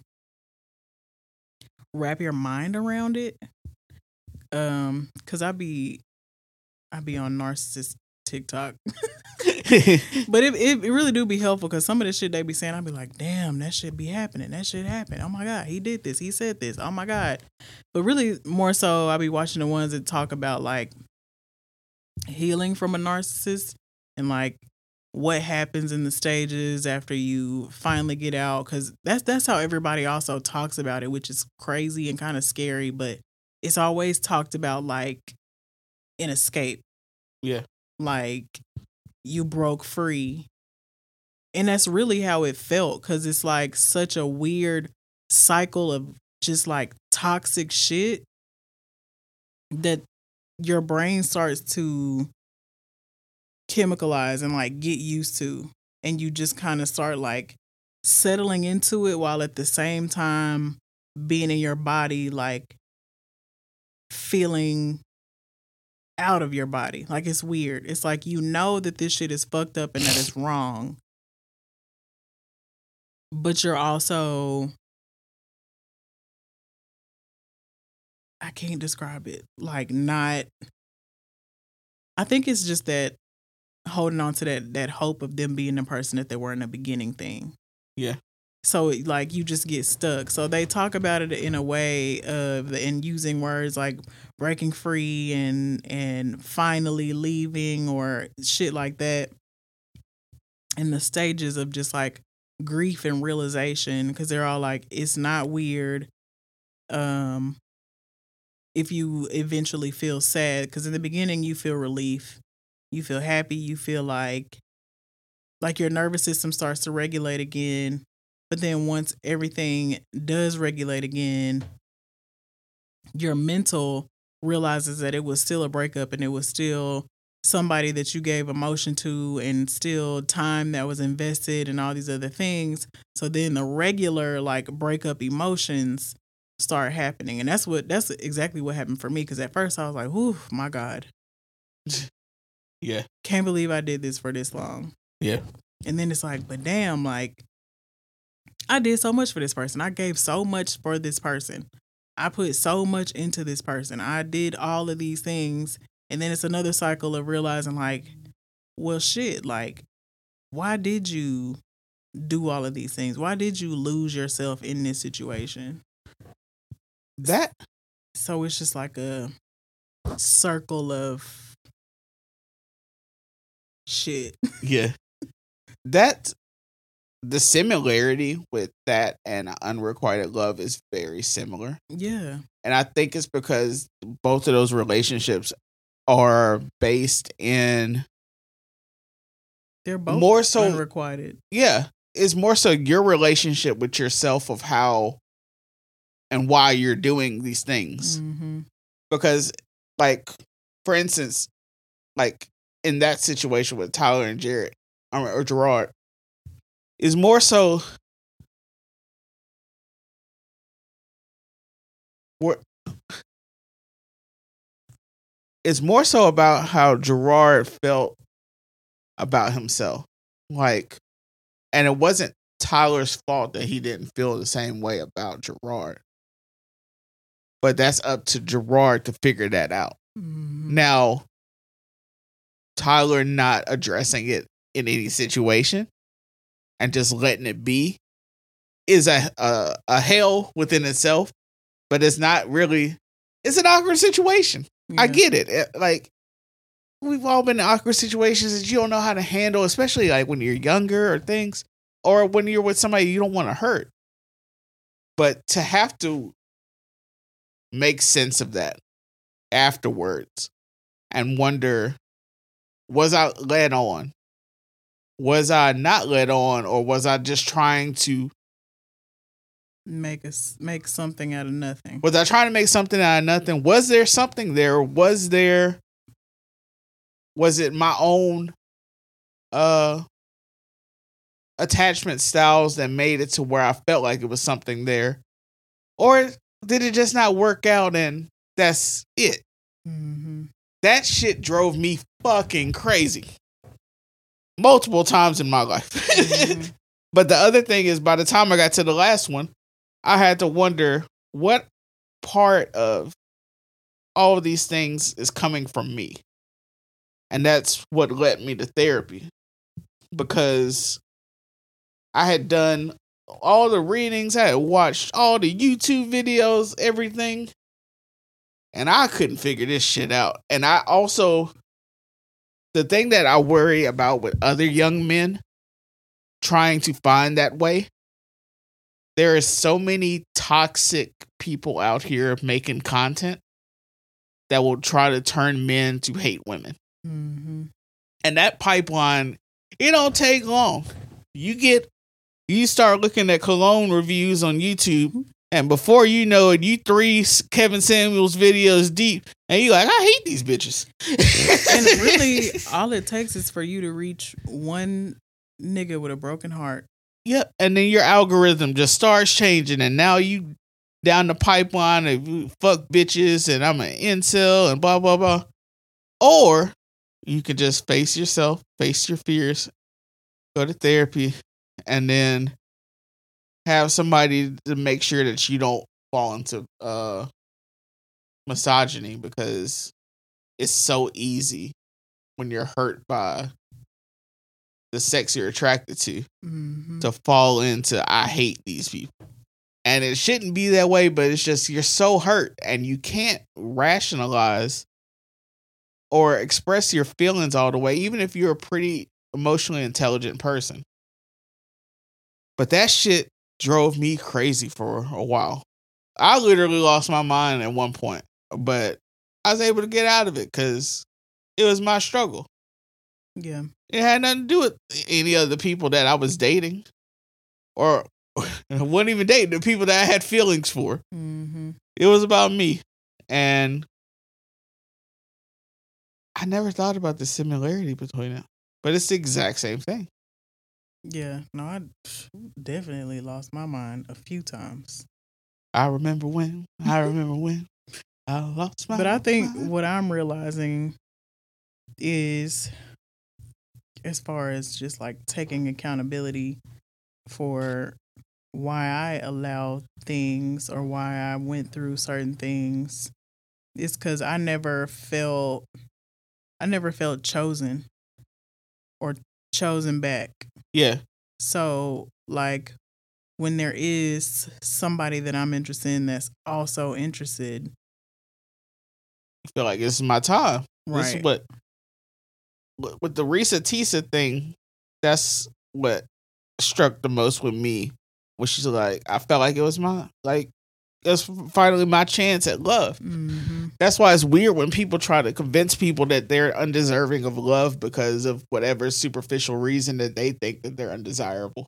wrap your mind around it. Um, cause I be, I be on narcissist TikTok. But it, it it really do be helpful because some of the shit they be saying, I be like, damn, that shit be happening. That shit happened. Oh my God, he did this. He said this. Oh my God. But really more so, I be watching the ones that talk about like healing from a narcissist and like what happens in the stages after you finally get out. Cause that's, that's how everybody also talks about it, which is crazy and kind of scary, but it's always talked about like an escape. Yeah. Like you broke free. And that's really how it felt because it's like such a weird cycle of just like toxic shit that your brain starts to chemicalize and like get used to. And you just kind of start like settling into it while at the same time being in your body, like feeling out of your body. Like it's weird. It's like you know that this shit is fucked up and that it's wrong. But you're also, I can't describe it. Like not, I think it's just that holding on to that that hope of them being the person that they were in the beginning thing. Yeah. So like you just get stuck. So they talk about it in a way of and using words like breaking free and and finally leaving or shit like that. And the stages of just like grief and realization, because they're all like, it's not weird. Um, if you eventually feel sad, because in the beginning you feel relief, you feel happy, you feel like like your nervous system starts to regulate again. But then once everything does regulate again, your mental realizes that it was still a breakup and it was still somebody that you gave emotion to and still time that was invested and all these other things. So then the regular like breakup emotions start happening. And that's what that's exactly what happened for me. Because at first I was like, "Whew, my God. Yeah. Can't believe I did this for this long." Yeah. And then it's like, but damn, like, I did so much for this person. I gave so much for this person. I put so much into this person. I did all of these things. And then it's another cycle of realizing like, well, shit, like, why did you do all of these things? Why did you lose yourself in this situation? That. So it's just like a circle of shit. Yeah. That. The similarity with that and unrequited love is very similar. Yeah. And I think it's because both of those relationships are based in They're both more so unrequited. Yeah. It's more so your relationship with yourself of how and why you're doing these things. Mm-hmm. Because, like, for instance, like in that situation with Tyler and Jared or, or Gerard, is more so it's more so about how Gerard felt about himself. Like, and it wasn't Tyler's fault that he didn't feel the same way about Gerard. But that's up to Gerard to figure that out. Mm-hmm. Now, Tyler not addressing it in any situation and just letting it be is a, a a hell within itself, but it's not really. It's an awkward situation. Yeah. I get it. it. Like, we've all been in awkward situations that you don't know how to handle, especially like when you're younger or things, or when you're with somebody you don't want to hurt. But to have to make sense of that afterwards and wonder, was I led on? Was I not led on, or was I just trying to make us make something out of nothing? Was I trying to make something out of nothing? Was there something there? Was there? Was it my own uh attachment styles that made it to where I felt like it was something there, or did it just not work out and that's it? Mm-hmm. That shit drove me fucking crazy multiple times in my life. Mm-hmm. But the other thing is, by the time I got to the last one, I had to wonder what part of all of these things is coming from me. And that's what led me to therapy. Because I had done all the readings, I had watched all the YouTube videos, everything. And I couldn't figure this shit out. And I also, the thing that I worry about with other young men trying to find that way, there are so many toxic people out here making content that will try to turn men to hate women. Mm-hmm. And that pipeline, it don't take long. You get, you start looking at cologne reviews on YouTube, and before you know it, you three Kevin Samuels videos deep, and you like, I hate these bitches. And really, all it takes is for you to reach one nigga with a broken heart. Yep. And then your algorithm just starts changing, and now you down the pipeline of fuck bitches and I'm an incel and blah, blah, blah. Or you can just face yourself, face your fears, go to therapy, and then have somebody to make sure that you don't fall into uh, misogyny, because it's so easy when you're hurt by the sex you're attracted to Mm-hmm. to fall into I hate these people. And it shouldn't be that way, but it's just you're so hurt and you can't rationalize or express your feelings all the way, even if you're a pretty emotionally intelligent person. But that shit drove me crazy for a while. I literally lost my mind at one point, but I was able to get out of it because it was my struggle. Yeah. It had nothing to do with any of the people that I was dating or I wasn't even dating the people that I had feelings for. Mm-hmm. It was about me. And I never thought about the similarity between it, but it's the exact same thing. Yeah. No, I definitely lost my mind a few times. I remember when, I remember when I lost my But I think mind. what I'm realizing is, as far as just like taking accountability for why I allow things or why I went through certain things, is because I never felt, I never felt chosen or chosen back. Yeah. So, like, when there is somebody that I'm interested in that's also interested, I feel like this is my time. This is right? what, with the Risa Tisa thing, that's what struck the most with me. When she's like, I felt like it was my, like, it was finally my chance at love. Mm-hmm. That's why it's weird when people try to convince people that they're undeserving of love because of whatever superficial reason that they think that they're undesirable.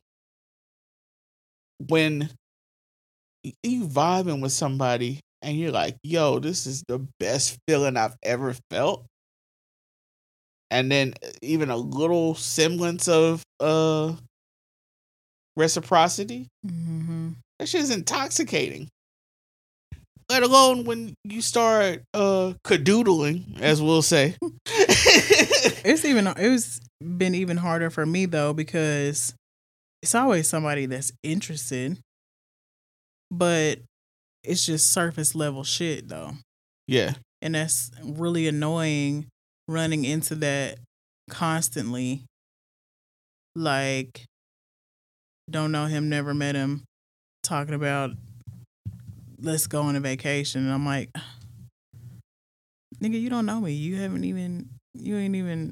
When you vibing with somebody and you're like, yo, this is the best feeling I've ever felt. And then even a little semblance of uh reciprocity, Mm-hmm. that shit is intoxicating. Let alone when you start uh cadoodling, as we'll say. It's even it's been even harder for me though, because it's always somebody that's interested, but it's just surface level shit though. Yeah. And that's really annoying, running into that constantly. Like, don't know him, never met him, talking about let's go on a vacation. And I'm like, nigga, you don't know me. You haven't even, you ain't even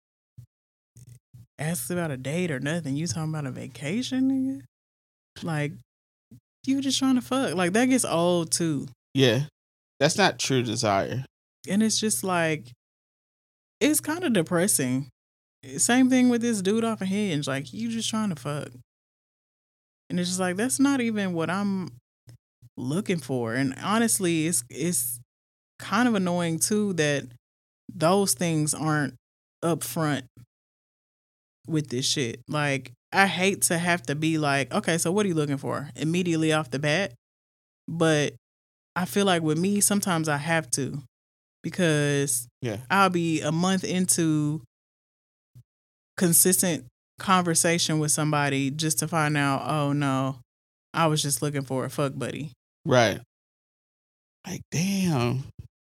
asked about a date or nothing. You talking about a vacation, nigga? Like, you just trying to fuck. Like, that gets old too. Yeah. That's not true desire. And it's just like, it's kind of depressing. Same thing with this dude off a Hinge. Like, you just trying to fuck. And it's just like, that's not even what I'm looking for. And honestly, it's it's kind of annoying too that those things aren't up front with this shit. Like, I hate to have to be like, okay, so what are you looking for? Immediately off the bat. But I feel like with me, sometimes I have to, because Yeah. I'll be a month into consistent conversation with somebody just to find out, oh no, I was just looking for a fuck buddy. Right. Like, damn.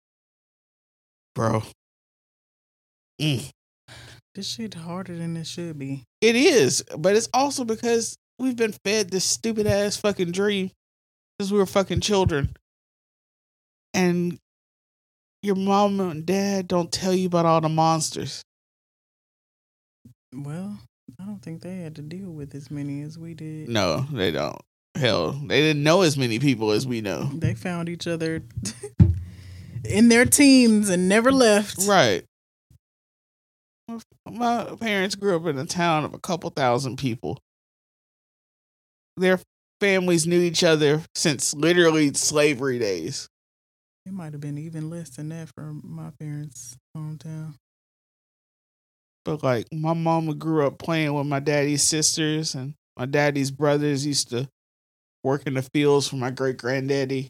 Bro. Mm. This shit harder than it should be. It is, but it's also because we've been fed this stupid ass fucking dream since we were fucking children. And your mom and dad don't tell you about all the monsters. Well, I don't think they had to deal with as many as we did. No, they don't. Hell, they didn't know as many people as we know. They found each other in their teens and never left. Right. My parents grew up in a town of a couple thousand people. Their families knew each other since literally slavery days. It might have been even less than that for my parents' hometown. But like, my mama grew up playing with my daddy's sisters, and my daddy's brothers used to work in the fields for my great granddaddy.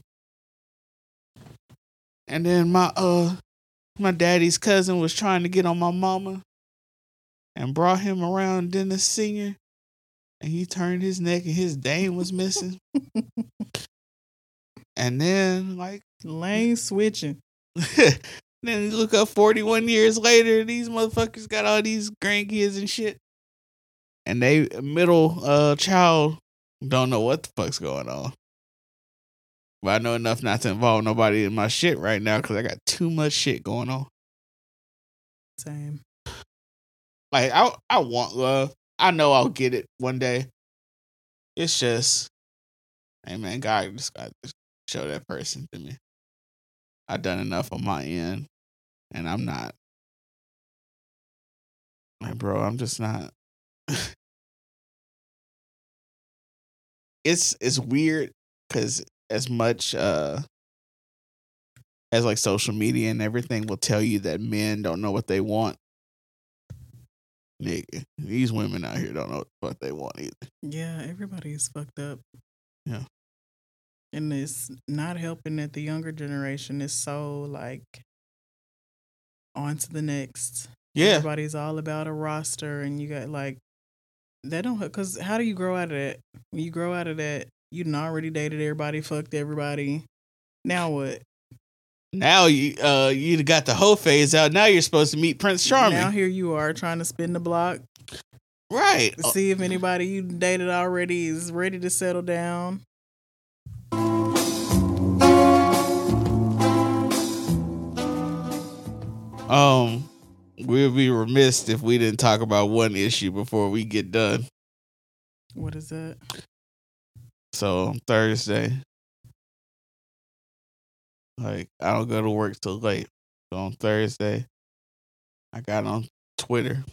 And then my uh my daddy's cousin was trying to get on my mama and brought him around Dennis Senior, and he turned his neck and his dame was missing. And then like Lane switching. then you look up forty-one years later, these motherfuckers got all these grandkids and shit. and they middle uh child don't know what the fuck's going on. But I know enough not to involve nobody in my shit right now because I got too much shit going on. Same. Like I, I want love. I know I'll get it one day. It's just, hey man, God just got to show that person to me. I've done enough on my end, and I'm not. Like, bro, I'm just not. it's it's weird because as much uh as like social media and everything will tell you that men don't know what they want. Nigga, these women out here don't know what the fuck they want either. Yeah, everybody's fucked up. Yeah. And it's not helping that the younger generation is so like on to the next. Yeah. Everybody's all about a roster and you got like, that don't, because how do you grow out of that? When you grow out of that, you done already dated everybody, fucked everybody. Now what? Now you uh you got the whole phase out. Now you're supposed to meet Prince Charming. Now here you are trying to spin the block. Right. See if anybody you dated already is ready to settle down. Um, we'll be remiss if we didn't talk about one issue before we get done. What is that? So on Thursday, like I don't go to work till late. So on Thursday, I got on Twitter,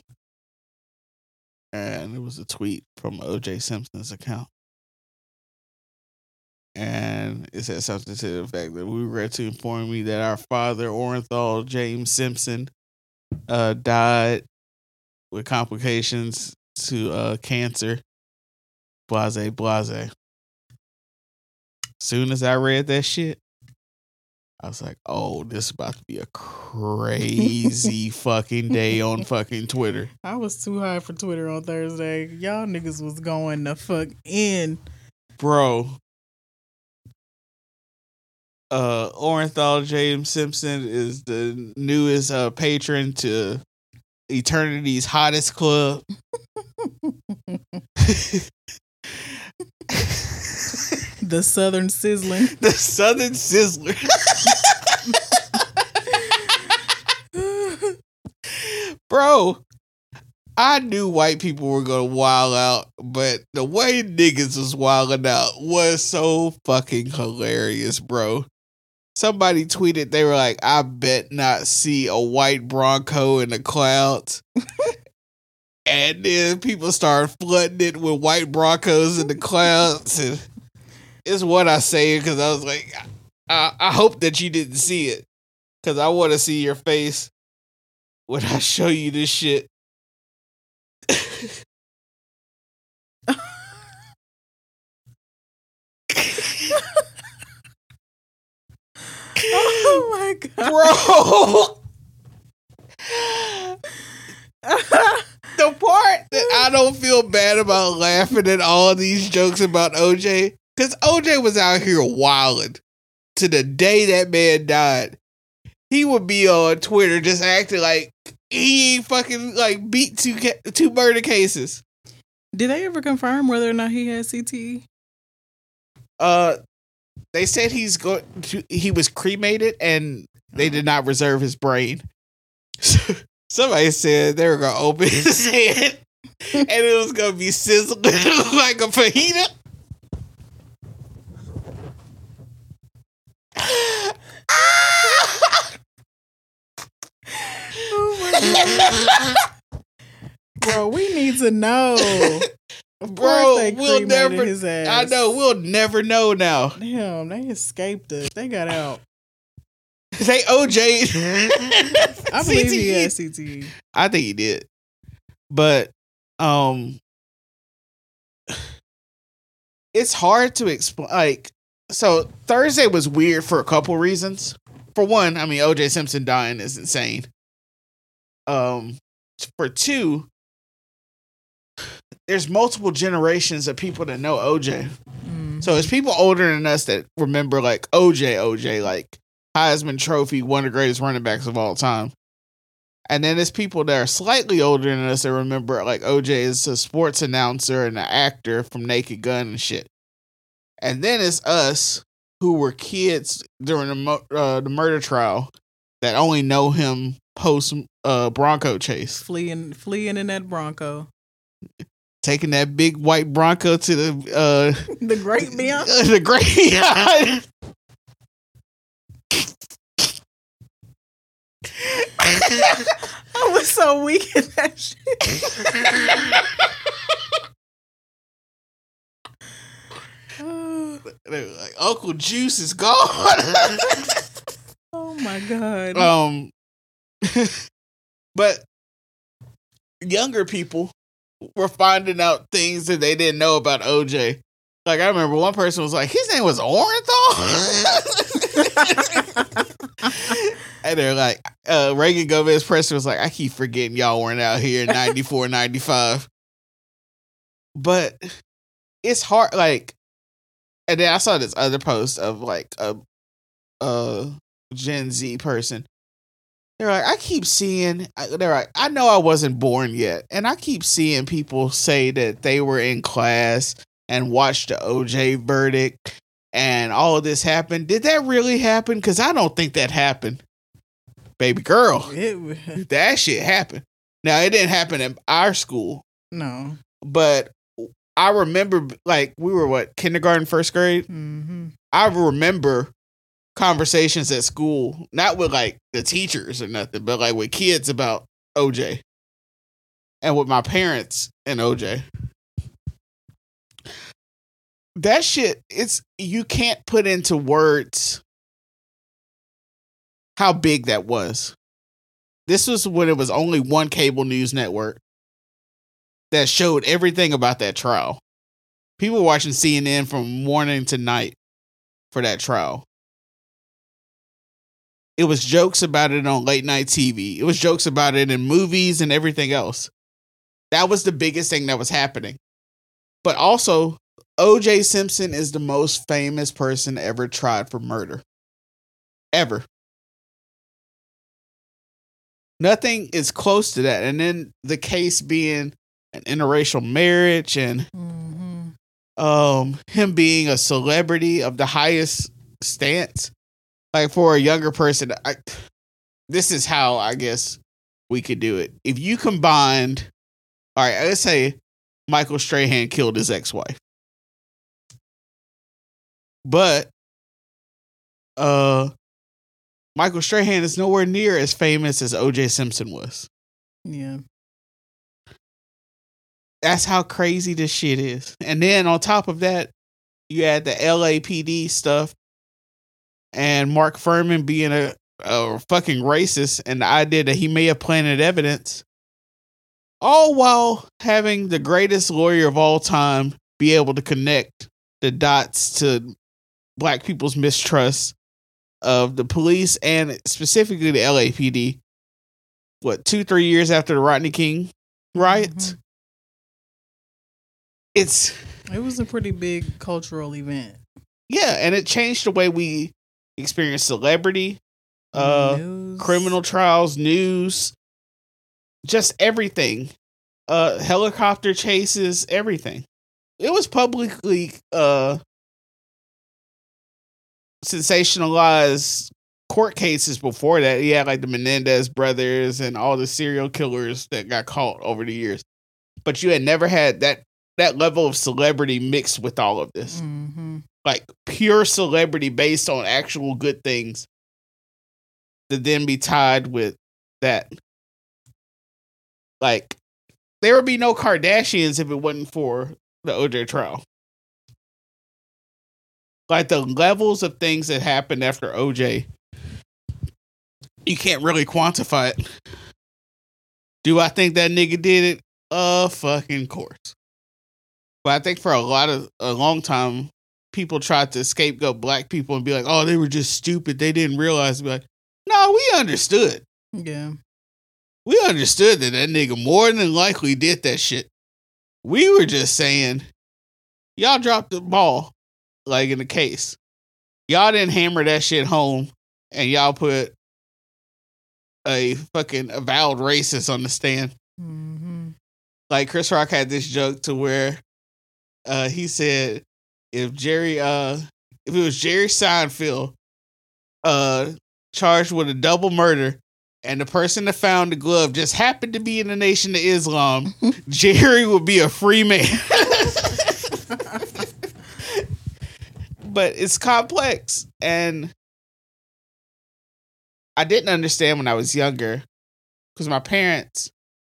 and it was a tweet from O J Simpson's account. And it said something to the fact that we regret to inform you that our father, Orenthal James Simpson, uh, died with complications to uh, cancer. Blase, blase. Soon as I read that shit, I was like, oh, this is about to be a crazy fucking day on fucking Twitter. I was too high for Twitter on Thursday. Y'all niggas was going the fuck in. Bro. Uh, Orenthal James Simpson is the newest uh, patron to Eternity's hottest club. The Southern Sizzling. The Southern Sizzler. Bro, I knew white people were going to wild out, but the way niggas was wilding out was so fucking hilarious, bro. Somebody tweeted, they were like, I bet not see a white Bronco in the clouds. And then people started flooding it with white Broncos in the clouds. And it's what I say because I was like, I, I hope that you didn't see it because I want to see your face when I show you this shit. Oh my god, bro! The part that I don't feel bad about laughing at all these jokes about O J, because O J was out here wilding to the day that man died. He would be on Twitter just acting like he ain't fucking like beat two ca- two murder cases. Did they ever confirm whether or not he had C T E? Uh, they said he's going to, he was cremated and they did not reserve his brain. Somebody said they were gonna open his head and it was gonna be sizzling like a fajita. Oh my god. Bro, we need to know. Of Bro, they we'll never. his ass. I know we'll never know now. Damn, they escaped us. They got out. They O J. I believe he had C T E. I think he did, but um, it's hard to explain. Like, so Thursday was weird for a couple reasons. For one, I mean, O J Simpson dying is insane. Um, for two, there's multiple generations of people that know O J. Mm. So it's people older than us that remember like O J, O J, like Heisman Trophy, one of the greatest running backs of all time. And then there's people that are slightly older than us that remember, like, O J is a sports announcer and an actor from Naked Gun and shit. And then it's us who were kids during the mo- uh, the murder trial that only know him post uh, Bronco chase. Fleeing, fleeing in that Bronco. Taking that big white Bronco to the uh, the Great Beyond. the Great Beyond. I was so weak in that shit. Like, Uncle Juice is gone. Oh my god. Um, but younger people were finding out things that they didn't know about O J. Like, I remember one person was like, his name was Orenthal? And they're like, uh, Reagan Gomez Preston was like, I keep forgetting y'all weren't out here in ninety-four, ninety-five. But it's hard, like, and then I saw this other post of like a, a Gen Z person. They're like, I keep seeing, they're like, I know I wasn't born yet. And I keep seeing people say that they were in class and watched the O J verdict and all of this happened. Did that really happen? Because I don't think that happened. Baby girl, it, that shit happened. Now, it didn't happen at our school. No. But I remember, like, we were, what, kindergarten, first grade? Mm-hmm. I remember conversations at school, not with, like, the teachers or nothing, but, like, with kids about O J. And with my parents and O J. That shit, it's, you can't put into words how big that was. This was when it was only one cable news network that showed everything about that trial. People were watching C N N from morning to night for that trial. It was jokes about it on late night T V. It was jokes about it in movies and everything else. That was the biggest thing that was happening. But also, O J Simpson is the most famous person ever tried for murder. Ever. Nothing is close to that. And then the case being an interracial marriage and Mm-hmm. um, him being a celebrity of the highest stance. Like, for a younger person, I, this is how I guess we could do it. If you combined, all right, let's say Michael Strahan killed his ex-wife. But uh, Michael Strahan is nowhere near as famous as O J Simpson was. Yeah. That's how crazy this shit is. And then on top of that, you add the L A P D stuff and Mark Furman being a, a fucking racist and the idea that he may have planted evidence, all while having the greatest lawyer of all time be able to connect the dots to black people's mistrust of the police and specifically the L A P D. What, two, three years after the Rodney King riots? Mm-hmm. It's It was a pretty big cultural event. Yeah, and it changed the way we experience celebrity, uh, News. criminal trials, news, just everything. Uh, helicopter chases, everything. It was publicly uh, sensationalized court cases before that. You had like the Menendez brothers and all the serial killers that got caught over the years. But you had never had that that level of celebrity mixed with all of this. Mm-hmm. Like pure celebrity based on actual good things to then be tied with that. Like, there would be no Kardashians if it wasn't for the O J trial. Like, the levels of things that happened after O J, you can't really quantify it. Do I think that nigga did it? Uh, fucking course. But I think for a lot of, a long time, people tried to scapegoat black people and be like, oh, they were just stupid. They didn't realize. Be like, no, we understood. Yeah. We understood that that nigga more than likely did that shit. We were just saying, y'all dropped the ball, like in the case. Y'all didn't hammer that shit home, and y'all put a fucking avowed racist on the stand. Mm-hmm. Like Chris Rock had this joke to where uh, he said if Jerry, uh, if it was Jerry Seinfeld, uh, charged with a double murder, and the person that found the glove just happened to be in the Nation of Islam, Jerry would be a free man. But it's complex, and I didn't understand when I was younger because my parents,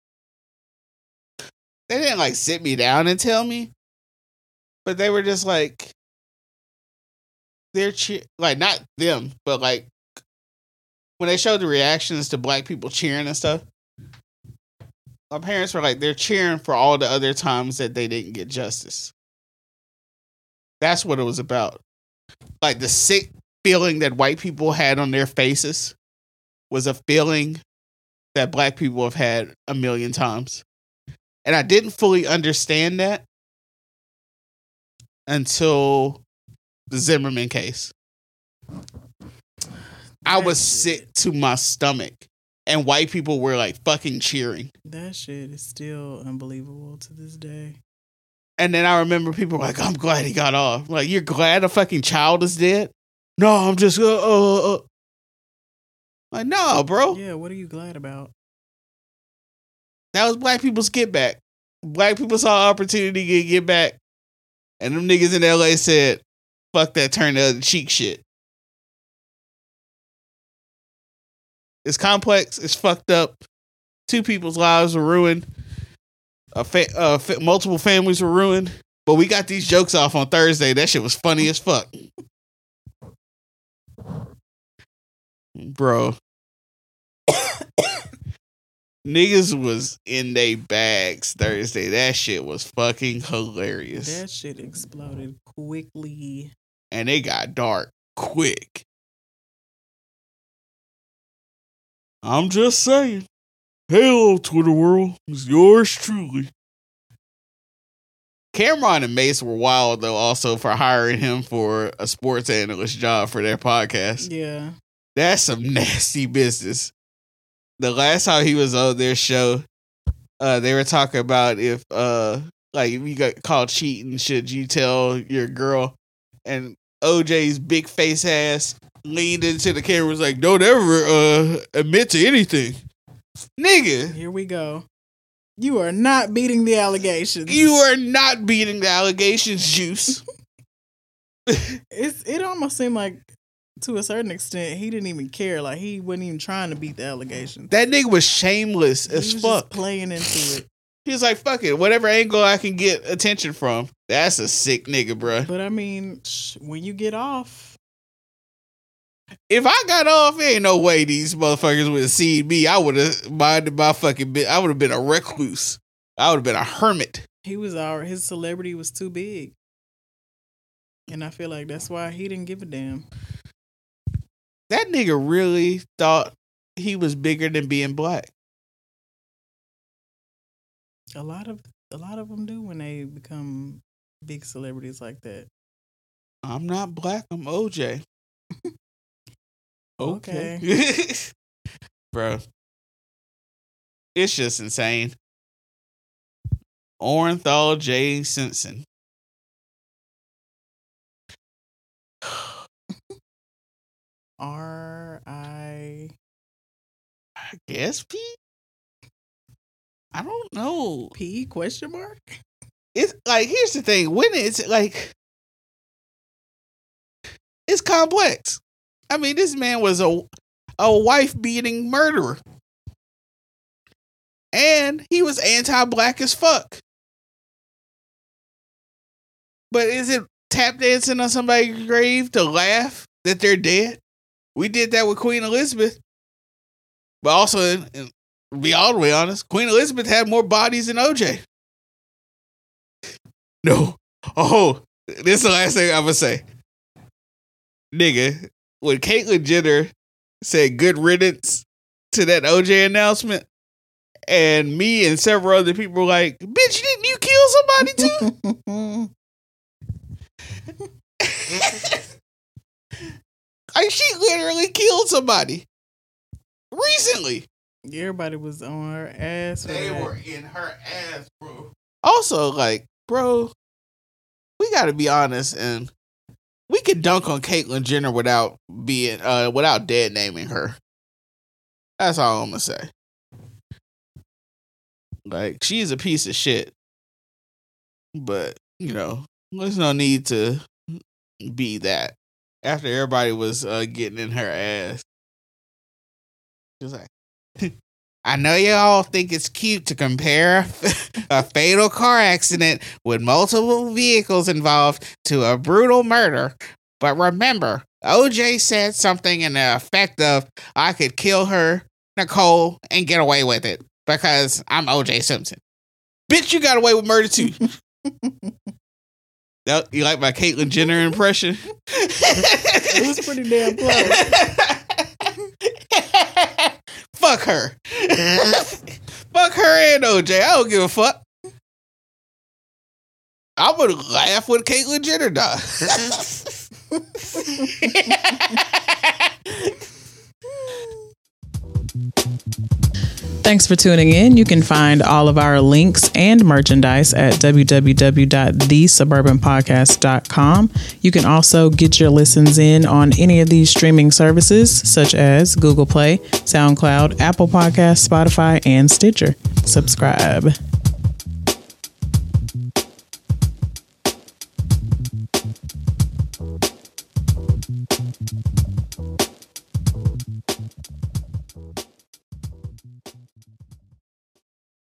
they didn't like sit me down and tell me, but they were just like, they're cheer, like not them, but like when they showed the reactions to black people cheering and stuff, my parents were like, they're cheering for all the other times that they didn't get justice. That's what it was about. Like the sick feeling that white people had on their faces was a feeling that black people have had a million times. And I didn't fully understand that until the Zimmerman case. I was sick to my stomach, and white people were like fucking cheering. That shit is still unbelievable to this day. And then I remember people were like, I'm glad he got off. Like, you're glad a fucking child is dead? No, I'm just, uh, uh, uh. Like, no, bro. Yeah, what are you glad about? That was black people's get back. Black people saw opportunity to get back. And them niggas in L A said, fuck that turn the other cheek shit. It's complex. It's fucked up. Two people's lives were ruined. A fa- uh, fa- multiple families were ruined. But we got these jokes off on Thursday. That shit was funny as fuck. Bro. Niggas was in they bags Thursday. That shit was fucking hilarious. That shit exploded quickly. And they got dark quick. I'm just saying. Hello, Twitter world. It's yours truly. Cameron and Mace were wild, though, also for hiring him for a sports analyst job for their podcast. Yeah. That's some nasty business. The last time he was on their show, uh, they were talking about if, uh, like, if you got caught cheating, should you tell your girl? And O J's big face ass leaned into the camera, was like, don't ever uh, admit to anything. Nigga. Here we go. You are not beating the allegations. You are not beating the allegations, Juice. it's It almost seemed like, to a certain extent, he didn't even care. Like, he wasn't even trying to beat the allegations. That nigga was shameless he as was fuck. Just playing into it. He was like, fuck it. Whatever angle I can get attention from. That's a sick nigga, bruh. But I mean, when you get off. If I got off, ain't no way these motherfuckers would have seen me. I would have minded my fucking bit. I would have been a recluse. I would have been a hermit. He was our, his celebrity was too big. And I feel like that's why he didn't give a damn. That nigga really thought he was bigger than being black. A lot of a lot of them do when they become big celebrities like that. I'm not black. I'm O J. Okay. Okay. Bro. It's just insane. Orenthal J. Simpson. R I I guess P? I don't know. P question mark? It's like, here's the thing. When it's like, it's complex. I mean, this man was a a wife beating murderer. And he was anti-black as fuck. But is it tap dancing on somebody's grave to laugh that they're dead? We did that with Queen Elizabeth. But also, in, in, to be all the way honest, Queen Elizabeth had more bodies than O J. No. Oh, this is the last thing I'm going to say. Nigga, when Caitlyn Jenner said good riddance to that O J announcement, and me and several other people were like, bitch, didn't you kill somebody too? Like, she literally killed somebody. recently. Everybody was on her ass. For They that. were in her ass, bro. Also, like, bro, we got to be honest, and we could dunk on Caitlyn Jenner without being, uh, without dead naming her. That's all I'm gonna say. Like, she's a piece of shit, but you know, there's no need to be that. After everybody was uh, getting in her ass, she was like, I know you all think it's cute to compare a fatal car accident with multiple vehicles involved to a brutal murder. But remember, O J said something in the effect of, I could kill her, Nicole, and get away with it because I'm O J Simpson. Bitch, you got away with murder too. That, you like my Caitlyn Jenner impression? It was pretty damn close. Fuck her. Fuck her and O J. I don't give a fuck. I'm gonna laugh when Caitlyn Jenner dies. Thanks for tuning in. You can find all of our links and merchandise at w w w dot the suburban podcast dot com. You can also get your listens in on any of these streaming services such as Google Play, SoundCloud, Apple Podcasts, Spotify, and Stitcher. Subscribe.